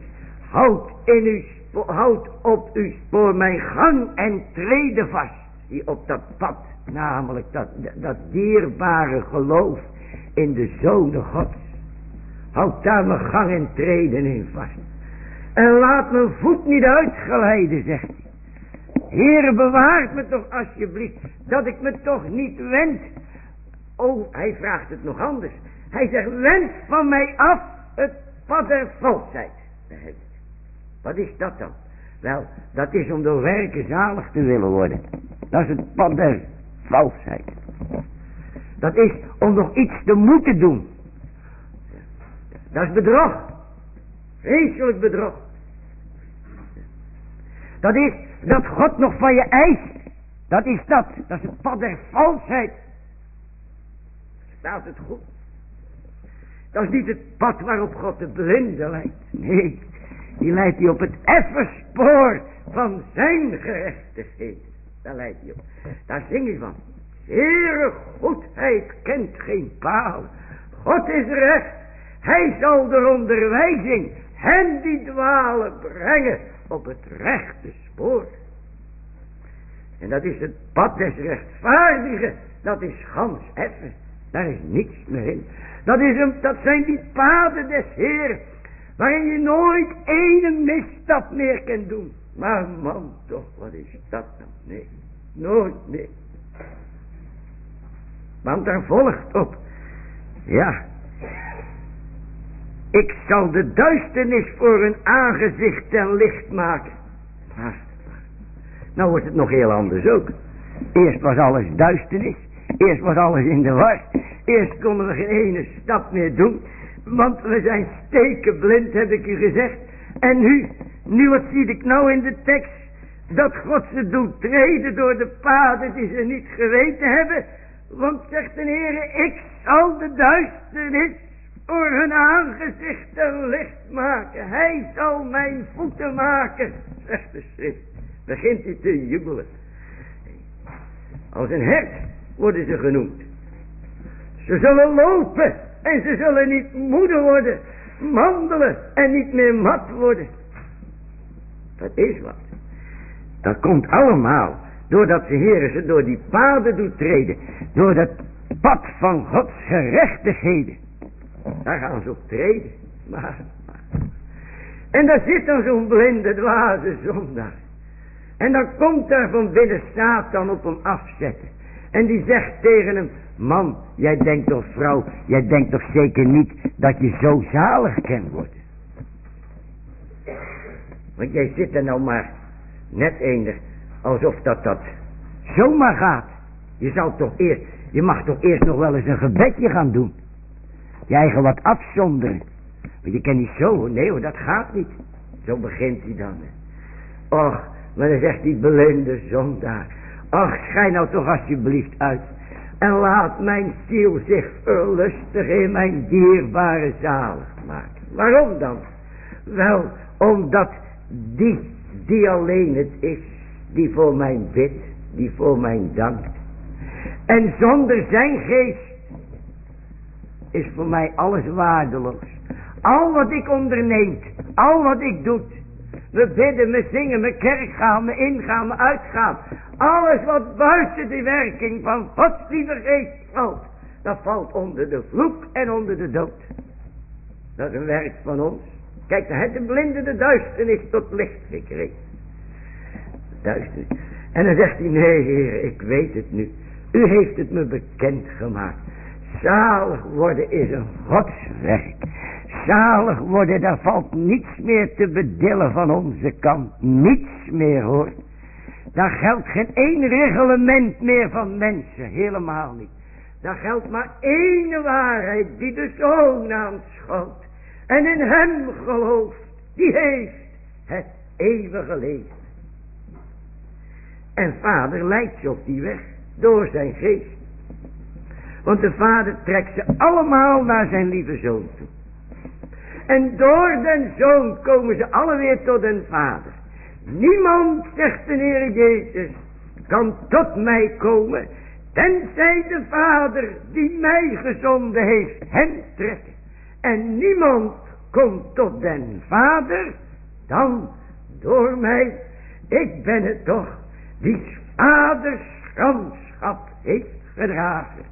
Houd op uw spoor mijn gang en treden vast. Die op dat pad, namelijk dat dierbare geloof in de Zonen Gods. Houd daar mijn gang en treden in vast. En laat mijn voet niet uitglijden, zegt hij. Heere, bewaart me toch alsjeblieft, dat ik me toch niet wend. Oh, hij vraagt het nog anders. Hij zegt, wend van mij af het pad der valsheid. Wat is dat dan? Wel, dat is om door werken zalig te willen worden. Dat is het pad der valsheid. Dat is om nog iets te moeten doen. Dat is bedrog. Vreselijk bedrog. Dat is dat God nog van je eist. Dat is dat. Dat is het pad der valsheid. Staat het goed? Dat is niet het pad waarop God de blinde leidt. Nee, die leidt hij op het effen spoor van zijn gerechtigheid. Daar leidt hij op. Daar zing je van. Heere goedheid kent geen paal. God is recht. Hij zal de onderwijzing hen die dwalen brengen op het rechte spoor. En dat is het pad des rechtvaardigen. Dat is gans effen. Daar is niks meer in. Dat zijn die paden des Heeren. Waarin je nooit ene misstap meer kunt doen. Maar man toch, wat is dat dan? Nee, nooit meer. Want daar volgt op. Ja. Ik zal de duisternis voor hun aangezicht ten licht maken. Nou wordt het nog heel anders ook. Eerst was alles duisternis. Eerst was alles in de war. Eerst konden we geen ene stap meer doen. Want we zijn stekenblind, heb ik u gezegd. En nu wat zie ik nou in de tekst? Dat God ze doet treden door de paden die ze niet geweten hebben. Want zegt de Heer, ik zal de duisternis voor hun aangezichten licht maken. Hij zal mijn voeten maken, zegt de schrift. Begint hij te jubelen. Als een hert worden ze genoemd. Ze zullen lopen en ze zullen niet moede worden. Wandelen en niet meer mat worden. Dat is wat. Dat komt allemaal doordat de Heer ze door die paden doet treden. Door dat pad van Gods gerechtigheden. Daar gaan ze op treden. Maar. En daar zit dan zo'n blinde dwaze zondaar. En dan komt daar van binnen Satan op hem afzetten. En die zegt tegen hem: man, jij denkt toch, vrouw, jij denkt toch zeker niet dat je zo zalig kan worden. Want jij zit er nou maar net eender alsof dat zomaar gaat. Je mag toch eerst nog wel eens een gebedje gaan doen. Je eigen wat afzonderen. Want je kan niet zo, nee hoor, dat gaat niet. Zo begint hij dan. Och, maar dan zegt die blinde zondaar: ach, schijn nou toch alsjeblieft uit. En laat mijn ziel zich verlustigen in mijn dierbare zaligmaker. Waarom dan? Wel, omdat die alleen het is, die voor mij bidt, die voor mij dankt. En zonder zijn geest is voor mij alles waardeloos. Al wat ik onderneemt, al wat ik doe. We bidden, we zingen, we kerk gaan, we ingaan, we uitgaan. Alles wat buiten de werking van Gods lieve geest valt, dat valt onder de vloek en onder de dood. Dat is een werk van ons. Kijk, daar heeft de blinde de duisternis tot licht gekregen. Duisternis. En dan zegt hij, nee Heer, ik weet het nu. U heeft het me bekend gemaakt. Zalig worden is een godswerk. Zalig worden, daar valt niets meer te bedillen van onze kant. Niets meer hoor. Daar geldt geen één reglement meer van mensen. Helemaal niet. Daar geldt maar één waarheid die de Zoon aanschouwt. En in hem gelooft. Die heeft het eeuwige leven. En Vader leidt je op die weg. Door zijn geest. Want de Vader trekt ze allemaal naar zijn lieve Zoon toe. En door den Zoon komen ze alle weer tot den Vader. Niemand, zegt de Heer Jezus, kan tot mij komen, tenzij de Vader die mij gezonden heeft hem trekt. En niemand komt tot den Vader dan door mij. Ik ben het toch die Vaders gramschap heeft gedragen.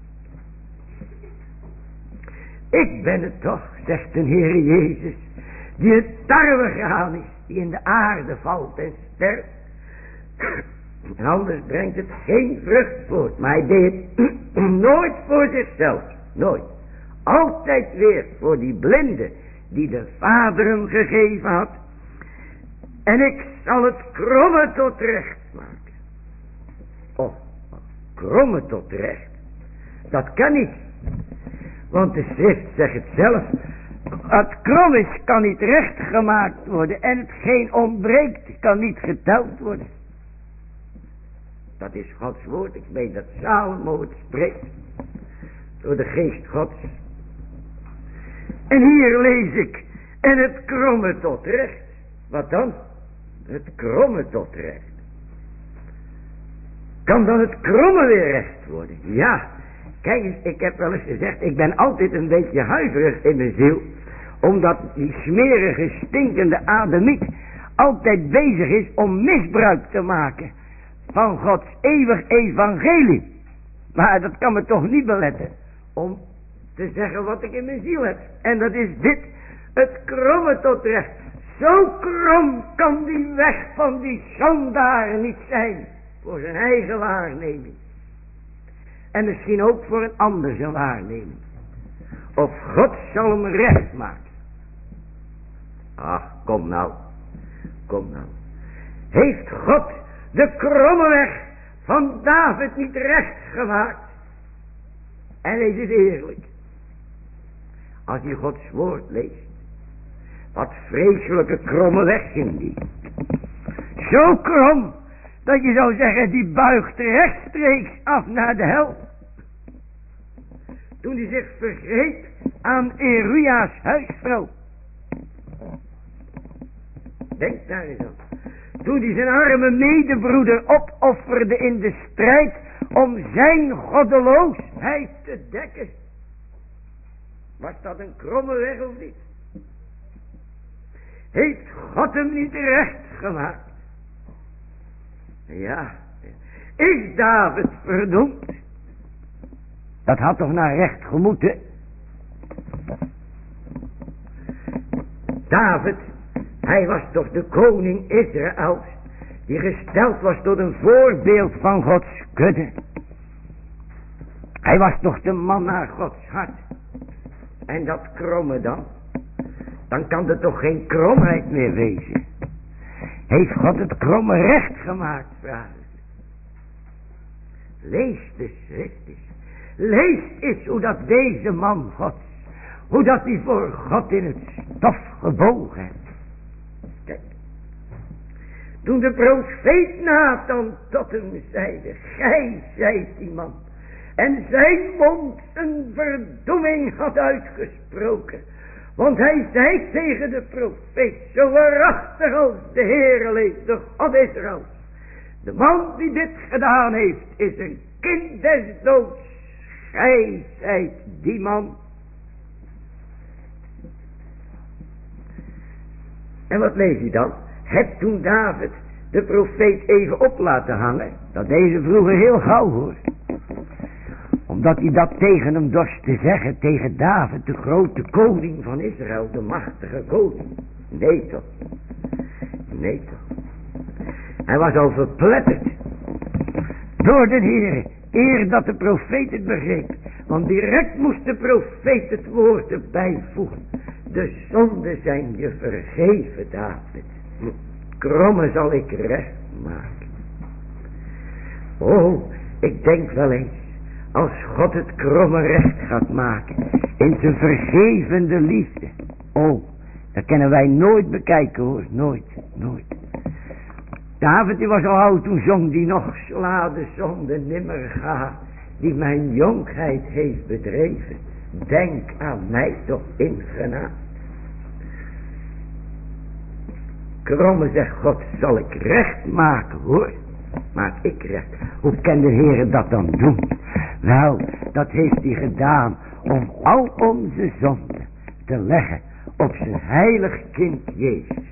Ik ben het toch, zegt de Heer Jezus, die het tarwegraan is, die in de aarde valt en sterft. En anders brengt het geen vrucht voort. Maar hij deed het nooit voor zichzelf. Nooit. Altijd weer voor die blinde die de Vader hem gegeven had. En ik zal het kromme tot recht maken. Oh, kromme tot recht. Dat kan niet. Want de schrift zegt het zelf. Het krom is kan niet recht gemaakt worden. En hetgeen ontbreekt kan niet geteld worden. Dat is Gods woord. Ik weet dat Salomo het spreekt. Door de geest Gods. En hier lees ik. En het kromme tot recht. Wat dan? Het kromme tot recht. Kan dan het kromme weer recht worden? Ja. Kijk eens, ik heb wel eens gezegd, ik ben altijd een beetje huiverig in mijn ziel. Omdat die smerige, stinkende Ademiet altijd bezig is om misbruik te maken van Gods eeuwig evangelie. Maar dat kan me toch niet beletten om te zeggen wat ik in mijn ziel heb. En dat is dit, het kromme tot recht. Zo krom kan die weg van die zondaar niet zijn voor zijn eigen waarneming. En misschien ook voor een ander zijn waarneming. Of God zal hem recht maken. Ach, kom nou. Kom nou. Heeft God de kromme weg van David niet recht gemaakt? En is het eerlijk. Als je Gods woord leest. Wat vreselijke kromme weg ging die. Zo krom. Dat je zou zeggen, die buigt rechtstreeks af naar de hel. Toen hij zich vergreep aan Erua's huisvrouw. Denk daar eens aan. Toen hij zijn arme medebroeder opofferde in de strijd om zijn goddeloosheid te dekken. Was dat een kromme weg of niet? Heeft God hem niet recht gemaakt? Ja, is David verdoemd? Dat had toch naar recht gemoeten? David, hij was toch de koning Israëls, die gesteld was tot een voorbeeld van Gods kudde. Hij was toch de man naar Gods hart. En dat kromme dan kan er toch geen kromheid meer wezen. Heeft God het kromme recht gemaakt, vragen ze. Lees de schrift eens. Lees eens hoe dat deze man Gods, hoe dat hij voor God in het stof gebogen heeft. Kijk. Toen de profeet Nathan tot hem zeide, gij zijt die man. en zijn mond een verdoeming had uitgesproken. Want hij zei tegen de profeet, zo waarachtig als de Heere leeft, de God Israëls. De man die dit gedaan heeft, is een kind des doods. Gij zijt die man. En wat lees je dan? Heb toen David de profeet even op laten hangen. Dat deed ze vroeger heel gauw hoor. Omdat hij dat tegen hem dorst te zeggen. Tegen David, de grote koning van Israël. De machtige koning. Nee toch. Nee toch. Hij was al verpletterd. Door de Heere. Eer dat de profeet het begreep. Want direct moest de profeet het woord erbij voegen. De zonden zijn je vergeven, David. Kromme zal ik recht maken. Oh, ik denk wel eens. Als God het kromme recht gaat maken. In zijn vergevende liefde. Oh, dat kunnen wij nooit bekijken hoor. Nooit, nooit. David die was al oud toen zong die nog. Sla de zonde nimmer ga. Die mijn jonkheid heeft bedreven. Denk aan mij toch in genade. Kromme zegt God, zal ik recht maken hoor. Maak ik recht. Hoe kan de Heere dat dan doen? Wel, dat heeft hij gedaan om al onze zonden te leggen op zijn heilig kind Jezus.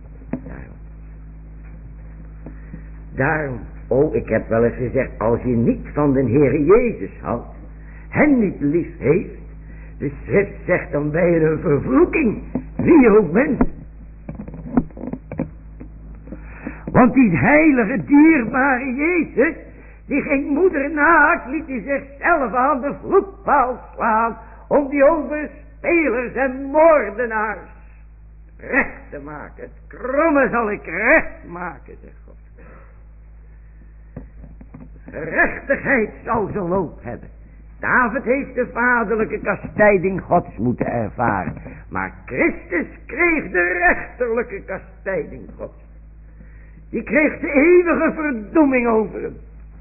Daarom, oh ik heb wel eens gezegd, als je niet van de Heere Jezus houdt, hem niet lief heeft, de schrift zegt dan ben je een vervloeking, wie je ook bent. Want die heilige, dierbare Jezus, die ging moeder naakt, liet hij zichzelf aan de vloekpaal slaan, om die overspelers en moordenaars recht te maken. Het kromme zal ik recht maken, zegt God. Gerechtigheid zal zijn loop hebben. David heeft de vaderlijke kastijding Gods moeten ervaren. Maar Christus kreeg de rechterlijke kastijding Gods. Die kreeg de eeuwige verdoeming over hem.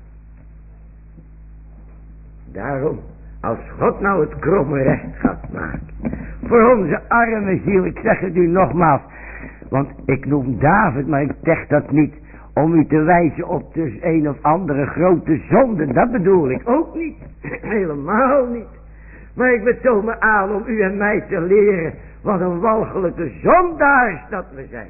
Daarom, als God nou het kromme recht gaat maken. Voor onze arme ziel, ik zeg het u nogmaals. Want ik noem David, maar ik zeg dat niet om u te wijzen op de een of andere grote zonde. Dat bedoel ik ook niet. Helemaal niet. Maar ik betoon me aan om u en mij te leren wat een walgelijke zondaars dat we zijn.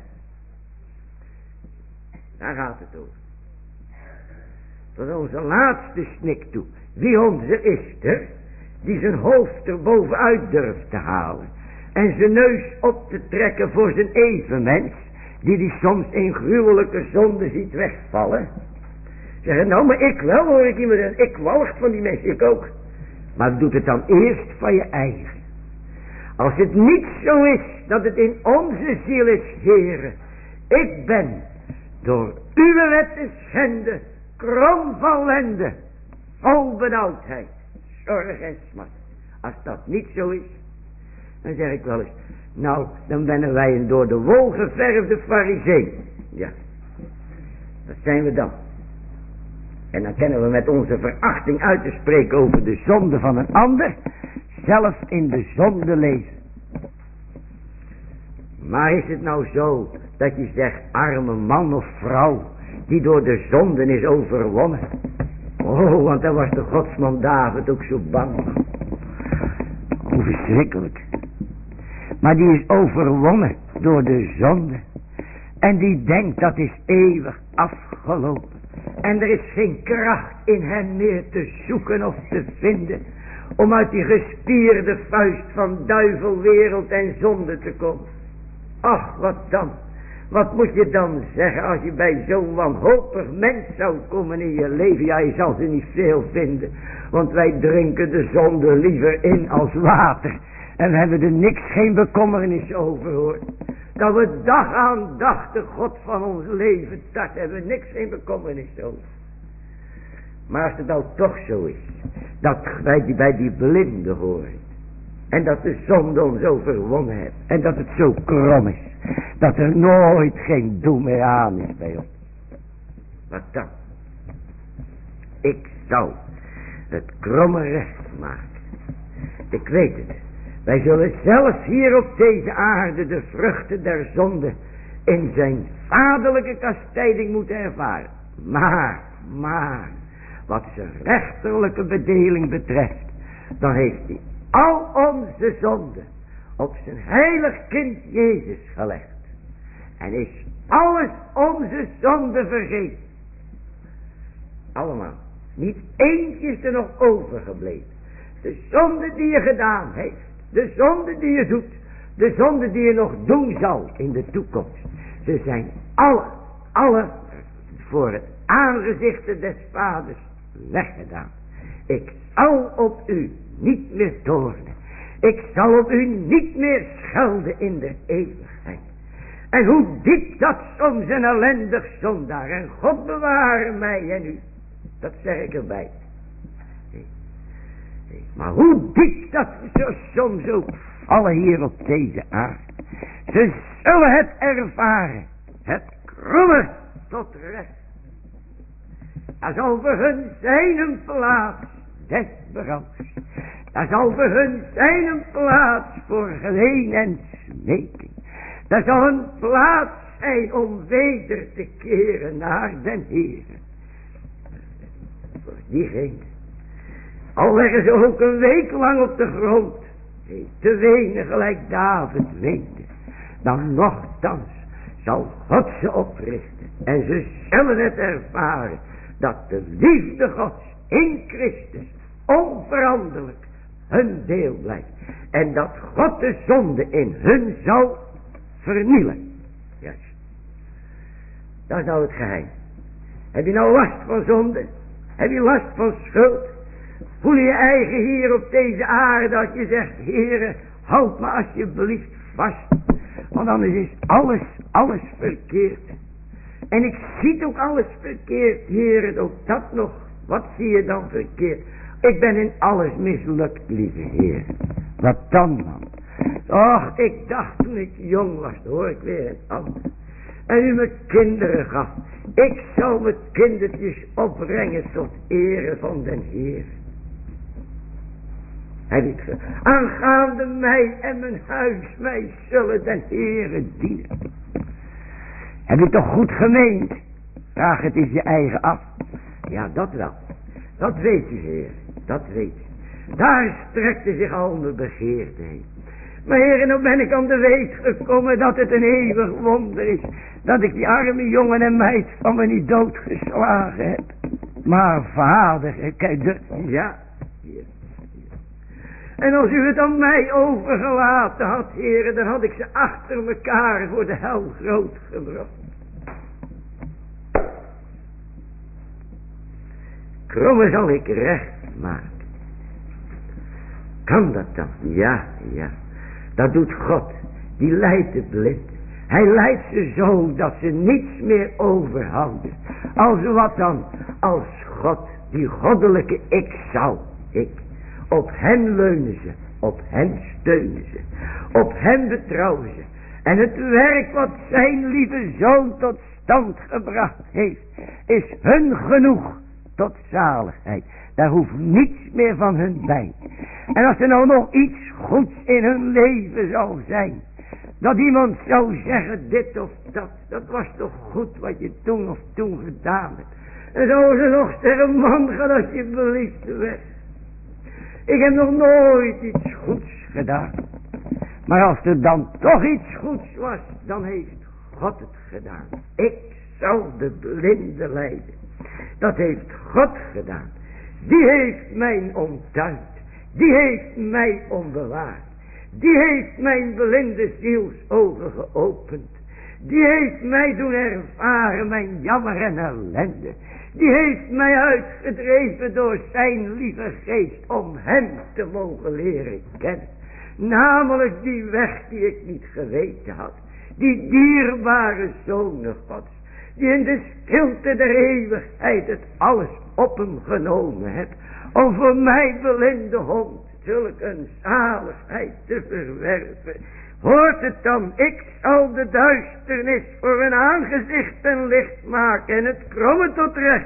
Daar gaat het over. Tot onze laatste snik toe. Wie onze is er, die zijn hoofd er bovenuit durft te halen. En zijn neus op te trekken voor zijn evenmens. Die soms in gruwelijke zonde ziet wegvallen. Zeggen, nou maar ik wel hoor ik iemand zeggen. Ik walg van die mensen, ik ook. Maar doe het dan eerst van je eigen. Als het niet zo is dat het in onze ziel is, Heere. Ik ben door uw wet te schenden, krom van lende, vol benauwdheid, zorg en smart. Als dat niet zo is, dan zeg ik wel eens, nou, dan ben wij een door de wol geverfde farizee. Ja, dat zijn we dan. En dan kunnen we met onze verachting uit te spreken over de zonde van een ander, zelf in de zonde leven. Maar is het nou zo dat je zegt, arme man of vrouw, die door de zonden is overwonnen? Oh, want daar was de godsman David ook zo bang van. Hoe verschrikkelijk. Maar die is overwonnen door de zonde. En die denkt dat is eeuwig afgelopen. En er is geen kracht in hem meer te zoeken of te vinden. Om uit die gespierde vuist van duivel, wereld en zonde te komen. Ach, wat dan? Wat moet je dan zeggen als je bij zo'n wanhopig mens zou komen in je leven? Ja, je zal ze niet veel vinden. Want wij drinken de zonde liever in als water. En we hebben er niks, geen bekommernis over hoor. Dat we dag aan dag de God van ons leven, daar hebben we niks, geen bekommernis over. Maar als het nou toch zo is, dat wij bij die blinde horen. En dat de zonde ons overwonnen heeft. En dat het zo krom is. Dat er nooit geen doel meer aan is bij ons. Wat dan? Ik zou het kromme recht maken. Ik weet het. Wij zullen zelfs hier op deze aarde de vruchten der zonde in zijn vaderlijke kastijding moeten ervaren. Maar, wat zijn rechterlijke bedeling betreft, dan heeft hij al onze zonden op zijn heilig kind Jezus gelegd. En is alles onze zonde vergeven. Allemaal. Niet eentje is er nog overgebleven. De zonde die je gedaan heeft. De zonde die je doet. De zonde die je nog doen zal in de toekomst. Ze zijn alle voor het aangezicht des vaders weggedaan. Ik zal op u niet meer toornen. Ik zal op u niet meer schelden in de eeuwigheid. En hoe diep dat soms een ellendig zondaar. En God beware mij en u. Dat zeg ik erbij. Maar hoe diep dat zo soms ook vallen hier op deze aarde. Ze zullen het ervaren. Het kromme tot recht. Dat zal voor hun zijn een plaats des berouws. Dat zal voor hun zijn een plaats voor geween en smeking. Dat zal een plaats zijn om weder te keren naar den Heere. Voor diegene. Al leggen ze ook een week lang op de grond. Te wenen gelijk David weende. Dan nochtans zal God ze oprichten. En ze zullen het ervaren. Dat de liefde Gods in Christus onveranderlijk hun deel blijft. En dat God de zonde in hun zal vernielen. Juist. Dat is nou het geheim. Heb je nou last van zonde? Heb je last van schuld? Voel je eigen hier op deze aarde dat je zegt, Heere, houd me alsjeblieft vast. Want anders is alles verkeerd. En ik zie ook alles verkeerd, Heere, ook dat nog. Wat zie je dan verkeerd? Ik ben in alles mislukt, lieve Heer. Wat dan, man? Och, ik dacht toen ik jong was, hoor ik weer een ander. En u me kinderen gaf. Ik zou mijn kindertjes opbrengen tot ere van den Heer. Hij liet ge. Aangaande mij en mijn huis, wij zullen den Heere dienen. Heb je toch goed gemeend? Vraag het eens je eigen af. Ja, dat wel. Dat weet u, Heer. Dat weet u. Daar strekte zich al mijn begeerte heen. Maar Heer, nou ben ik aan de weet gekomen dat het een eeuwig wonder is. Dat ik die arme jongen en meid van me niet doodgeslagen heb. Maar vader, kijk, ja. Hier. En als u het aan mij overgelaten had, Heer, dan had ik ze achter elkaar voor de hel grootgebracht. Kromme zal ik recht maken. Kan dat dan? Ja. Dat doet God. Die leidt de blind. Hij leidt ze zo dat ze niets meer overhouden. Als wat dan? Als God, die goddelijke ik zal. Op hen leunen ze. Op hen steunen ze. Op hen betrouwen ze. En het werk wat zijn lieve zoon tot stand gebracht heeft, is hun genoeg tot zaligheid. Daar hoeft niets meer van hun bij. En als er nou nog iets goeds in hun leven zou zijn, dat iemand zou zeggen dit of dat was toch goed wat je toen gedaan hebt. En zou ze nog zeggen, man, ga alsjeblieft weg. Ik heb nog nooit iets goeds gedaan. Maar als er dan toch iets goeds was, dan heeft God het gedaan. Ik zal de blinde leiden. Dat heeft God gedaan. Die heeft mij omtuind. Die heeft mij onbewaard. Die heeft mijn blinde zielsogen geopend. Die heeft mij doen ervaren mijn jammer en ellende. Die heeft mij uitgedreven door zijn lieve geest om hem te mogen leren kennen. Namelijk die weg die ik niet geweten had. Die dierbare zonen Gods. Die in de stilte der eeuwigheid het alles op hem genomen hebt. Om voor mij blinde hond zulk een zaligheid te verwerven. Hoort het dan, ik zal de duisternis voor een aangezicht en licht maken en het kromme tot recht.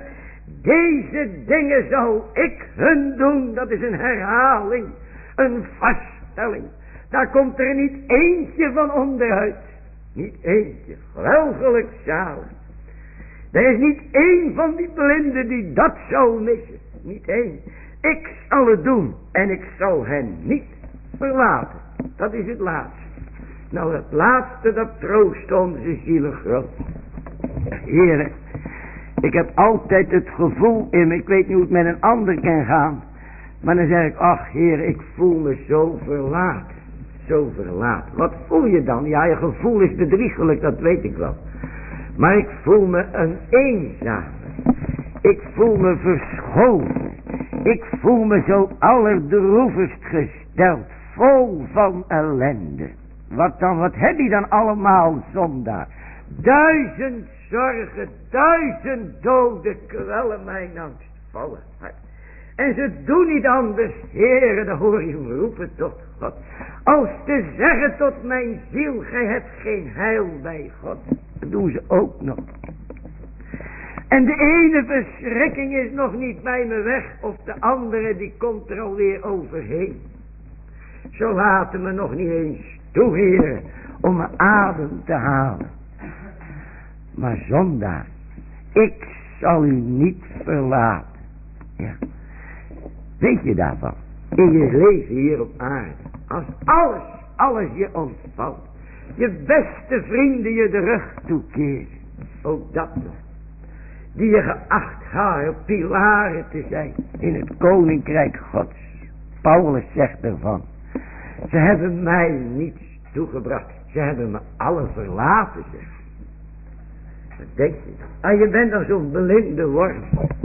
Deze dingen zal ik hun doen. Dat is een herhaling. Een vaststelling. Daar komt er niet eentje van onderuit. Niet eentje. Welgelijk zalig. Er is niet één van die blinden die dat zou missen. Niet één. Ik zal het doen. En ik zal hen niet verlaten. Dat is het laatste. Nou, het laatste dat troost onze zielen groot. Heere, ik heb altijd het gevoel in me, ik weet niet hoe het met een ander kan gaan. Maar dan zeg ik, ach Heer, ik voel me zo verlaten. Zo verlaten. Wat voel je dan? Ja, je gevoel is bedriegelijk, dat weet ik wel. Maar ik voel me een eenzame. Ik voel me verscholen. Ik voel me zo allerdroevigst gesteld. Vol van ellende. Wat dan? Wat heb je dan allemaal zondaar? 1000 zorgen, 1000 doden kwellen mijn angstvolle hart. En ze doen niet anders, Heere, dan hoor je hem roepen tot God. Als te zeggen tot mijn ziel, gij hebt geen heil bij God. Dat doen ze ook nog. En de ene verschrikking is nog niet bij me weg, of de andere die komt er alweer overheen. Zo laten me nog niet eens toe, Heere, om mijn adem te halen. Maar zondaar, ik zal u niet verlaten. Ja. Weet je daarvan? In je leven hier op aarde. Als alles je ontvalt. Je beste vrienden je de rug toekeren. Ook dat nog. Die je geacht waren pilaren te zijn in het koninkrijk Gods. Paulus zegt ervan. Ze hebben mij niets toegebracht. Ze hebben me alle verlaten, zeg. Wat denk je dan? Je bent dan zo'n blinde worm.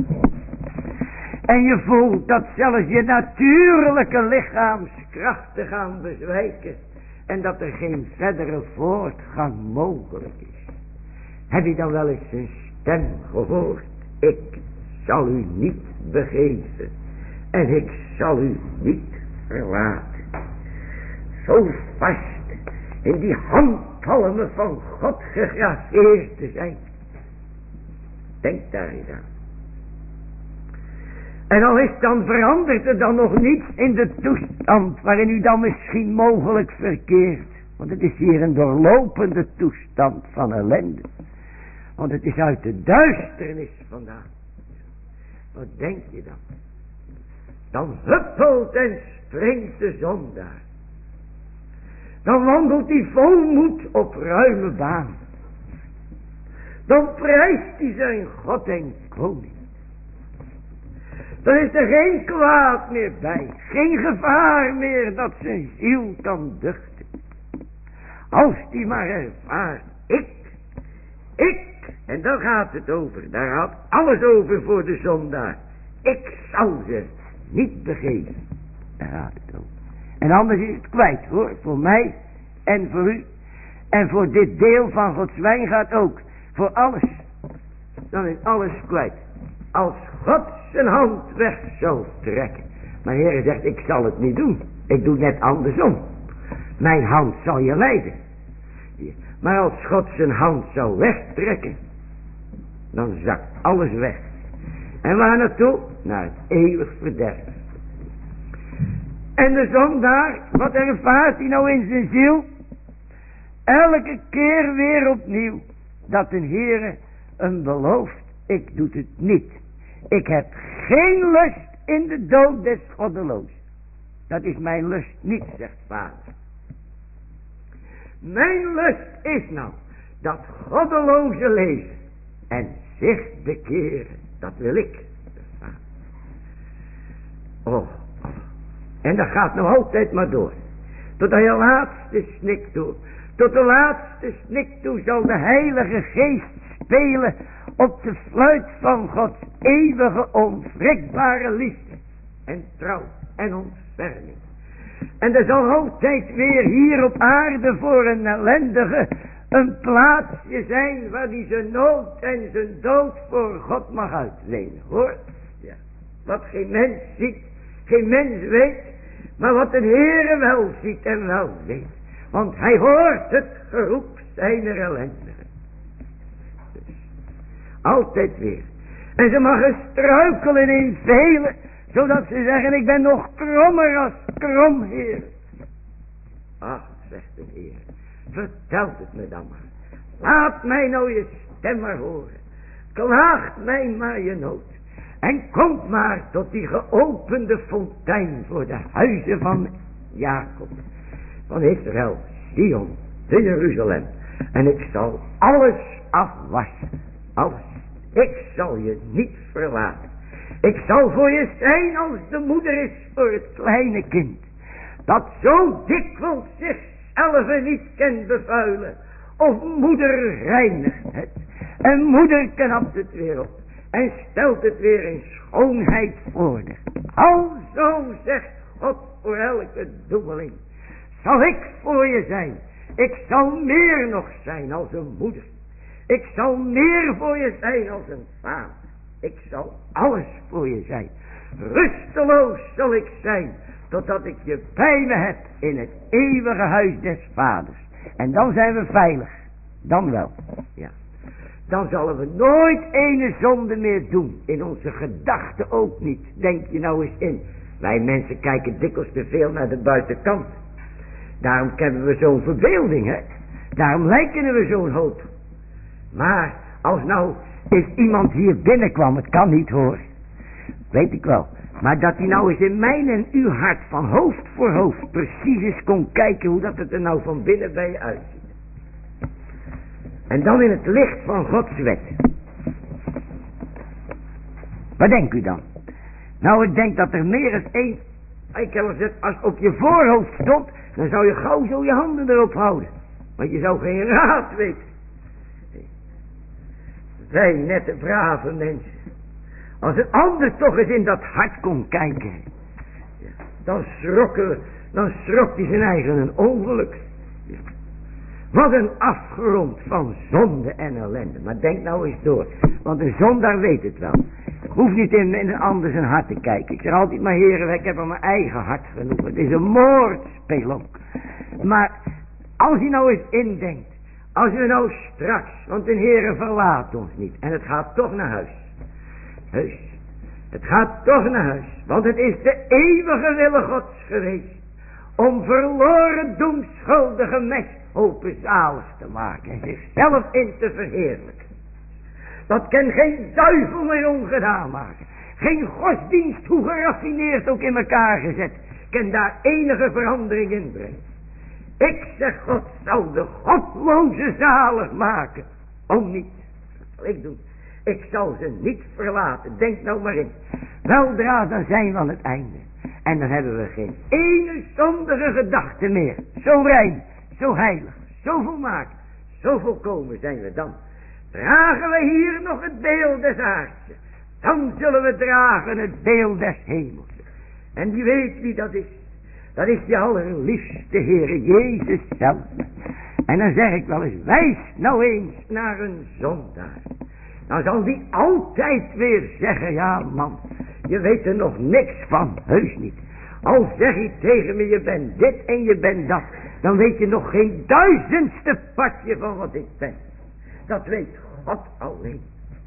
En je voelt dat zelfs je natuurlijke lichaamskrachten gaan bezwijken. En dat er geen verdere voortgang mogelijk is. Heb je dan wel eens een stem gehoord? Ik zal u niet begeven. En ik zal u niet verlaten. Zo vast in die handpalmen van God gegraveerd te zijn. Denk daar eens aan. En al is dan verandert er dan nog niets in de toestand waarin u dan misschien mogelijk verkeert. Want het is hier een doorlopende toestand van ellende. Want het is uit de duisternis vandaan. Wat denk je dan? Dan huppelt en springt de zondaar. Dan wandelt hij vol moed op ruime baan. Dan prijst hij zijn God en koning. Dan is er geen kwaad meer bij. Geen gevaar meer dat zijn ziel kan duchten. Als die maar ervaart. Ik. En daar gaat het over. Daar gaat alles over voor de zondaar. Ik zal ze niet begeven. Daar gaat het over. En anders is het kwijt hoor. Voor mij en voor u. En voor dit deel van Gods wijngaard ook. Voor alles. Dan is alles kwijt. Als God zijn hand weg zou trekken. Maar Heer zegt, ik zal het niet doen. Ik doe net andersom. Mijn hand zal je leiden. Maar als God zijn hand zou wegtrekken. Dan zakt alles weg. En waar naartoe? Naar het eeuwig verderf. En de zondaar, wat ervaart hij nou in zijn ziel? Elke keer weer opnieuw. Dat de Heere hem belooft. Ik doe het niet. Ik heb geen lust in de dood des goddeloos. Dat is mijn lust niet, zegt vader. Mijn lust is nou dat goddeloze leven en zich bekeren. Dat wil ik. Oh. En dat gaat nog altijd maar door. Tot aan je laatste snik toe. Tot de laatste snik toe zal de Heilige Geest spelen op de fluit van Gods eeuwige onwrikbare liefde en trouw en ontferming. En er zal altijd weer hier op aarde voor een ellendige een plaatsje zijn waar die zijn nood en zijn dood voor God mag uitlenen. Hoor? Ja. Wat geen mens ziet, geen mens weet, maar wat de Heere wel ziet en wel weet. Want hij hoort het geroep zijner ellendigen. Dus, altijd weer. En ze mogen struikelen in velen, zodat ze zeggen, ik ben nog krommer als krom, Heer. Ach, zegt de Heer, vertelt het me dan maar. Laat mij nou je stem maar horen. Klaagt mij maar je nood. En komt maar tot die geopende fontein voor de huizen van Jacob, van Israël, Sion, te Jeruzalem. En ik zal alles afwassen. Alles. Ik zal je niet verlaten. Ik zal voor je zijn als de moeder is voor het kleine kind. Dat zo dikwijls zichzelf niet kan bevuilen. Of moeder reinigt het. En moeder knapt het weer op. En stelt het weer in schoonheid voor. Alzo zegt God voor elke doemeling. Zal ik voor je zijn. Ik zal meer nog zijn als een moeder. Ik zal meer voor je zijn als een vader. Ik zal alles voor je zijn. Rusteloos zal ik zijn. Totdat ik je bij me heb in het eeuwige huis des vaders. En dan zijn we veilig. Dan wel. Ja. Dan zullen we nooit ene zonde meer doen. In onze gedachten ook niet. Denk je nou eens in. Wij mensen kijken dikwijls te veel naar de buitenkant. Daarom hebben we zo'n verbeelding, hè. Daarom lijken we zo'n hoop. Maar als nou eens iemand hier binnenkwam, het kan niet hoor. Weet ik wel. Maar dat hij nou eens in mijn en uw hart van hoofd voor hoofd precies eens kon kijken hoe dat het er nou van binnen bij je uitziet. En dan in het licht van Gods wet. Wat denkt u dan? Nou, ik denk dat er meer dan één. Ik heb gezegd, als het op je voorhoofd stond, dan zou je gauw zo je handen erop houden. Want je zou geen raad weten. Wij nette brave mensen. Als een ander toch eens in dat hart kon kijken. Dan schrok hij zijn eigen een ongeluk. Wat een afgrond van zonde en ellende. Maar denk nou eens door. Want een zondaar weet het wel. Ik hoef niet in een ander zijn hart te kijken. Ik zeg altijd maar heren, ik heb aan mijn eigen hart genoeg. Het is een moordspelonk. Maar als je nou eens indenkt. Als we nou straks, want de Heere verlaat ons niet. En het gaat toch naar huis. Heus. Het gaat toch naar huis. Want het is de eeuwige wille Gods geweest. Om verloren doemschuldige mesthopen zalig te maken. En zichzelf in te verheerlijken. Dat kan geen duivel meer ongedaan maken. Geen godsdienst, hoe geraffineerd ook in elkaar gezet, kan daar enige verandering in brengen. Ik zeg, God zal de godloze zalig maken. Oh niet. Dat zal ik doen. Ik zal ze niet verlaten. Denk nou maar in. Weldra dan zijn we aan het einde. En dan hebben we geen ene zondige gedachte meer. Zo rein, zo heilig, zo volmaakt, zo volkomen zijn we dan. Dragen we hier nog het beeld des aards. Dan zullen we dragen het beeld des hemels. En wie weet wie dat is. Dat is de allerliefste Heere Jezus zelf. En dan zeg ik wel eens, wijs nou eens naar een zondaar. Dan zal die altijd weer zeggen, ja man, je weet er nog niks van, heus niet. Al zeg je tegen me, je bent dit en je bent dat, dan weet je nog geen duizendste partje van wat ik ben. Dat weet God alleen.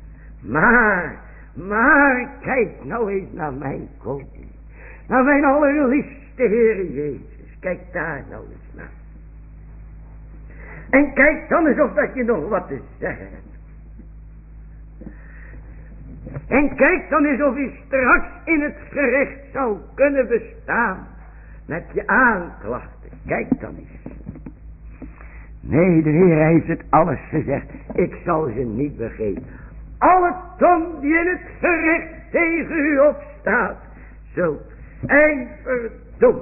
Maar, kijk nou eens naar mijn koning. Naar mijn allerliefste Heere Jezus. Kijk daar nou eens naar. En kijk dan eens of dat je nog wat te zeggen hebt. En kijk dan eens of je straks in het gerecht zou kunnen bestaan. Met je aanklachten. Kijk dan eens. Nee, de Heer heeft het alles gezegd. Ik zal ze niet vergeten. Alle tong die in het gerecht tegen u opstaat. Zo. En verdoemd.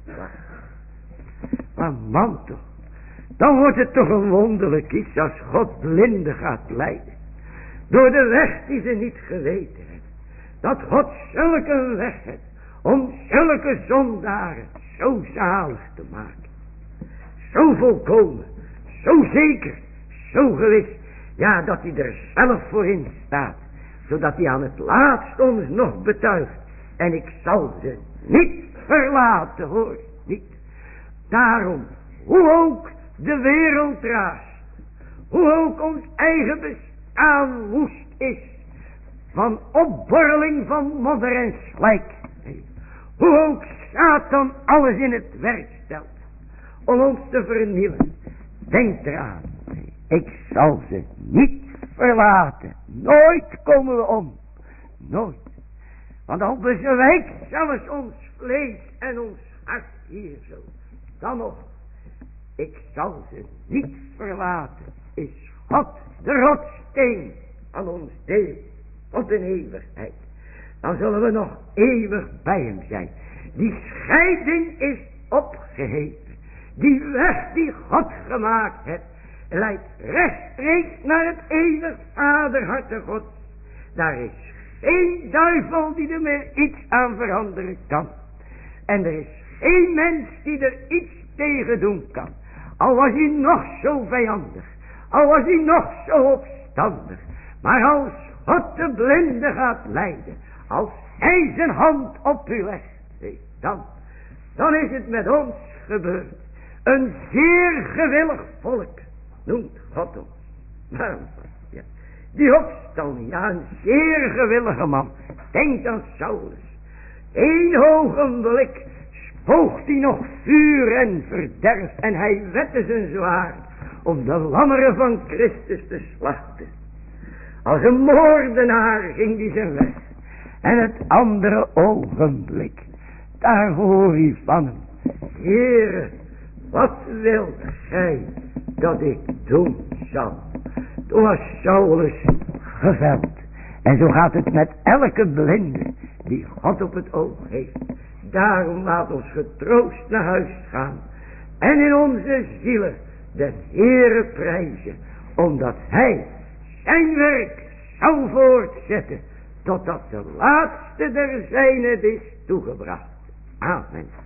Maar man toch. Dan wordt het toch een wonderlijk iets als God blinden gaat leiden. Door de weg die ze niet geweten hebben. Dat God zulke weg heeft. Om zulke zondaren zo zalig te maken. Zo volkomen. Zo zeker. Zo gewis. Ja, dat hij er zelf voor in staat. Zodat hij aan het laatst ons nog betuigt. En ik zal ze niet verlaten hoor. Niet. Daarom. Hoe ook de wereld raast. Hoe ook ons eigen bestaan woest is. van opborreling van modder en slijk. Hoe ook Satan alles in het werk stelt om ons te vernielen. Denk eraan, ik zal ze niet verlaten. Nooit komen we om. Nooit. Want al bezwijkt zelfs ons vlees en ons hart hier zo. Dan nog, ik zal ze niet verlaten. Is God de rotsteen aan ons deel tot een eeuwigheid. Dan zullen we nog eeuwig bij hem zijn. Die scheiding is opgeheven. Die weg die God gemaakt heeft, leidt rechtstreeks naar het eeuwig vaderharte God. Daar is geen duivel die er meer iets aan veranderen kan. En er is geen mens die er iets tegen doen kan. Al was hij nog zo vijandig. Al was hij nog zo opstandig. Maar als God de blinde gaat leiden. Als hij zijn hand op u legt. Dan is het met ons gebeurd. Een zeer gewillig volk noemt God ons. Waarom? Ja, die opstanding, ja, een zeer gewillige man. Denk aan Saulus. Eén ogenblik spoogt hij nog vuur en verderf. En hij wette zijn zwaard om de lammeren van Christus te slachten. Als een moordenaar ging hij zijn weg. En het andere ogenblik, daar hoor hij van hem. Heere, wat wilt gij dat ik doen zal? Toen was Saulus geveld. En zo gaat het met elke blinde die God op het oog heeft. Daarom laat ons getroost naar huis gaan. En in onze zielen de Heere prijzen. Omdat hij zijn werk zou voortzetten. Totdat de laatste der zijnen is toegebracht. Amen.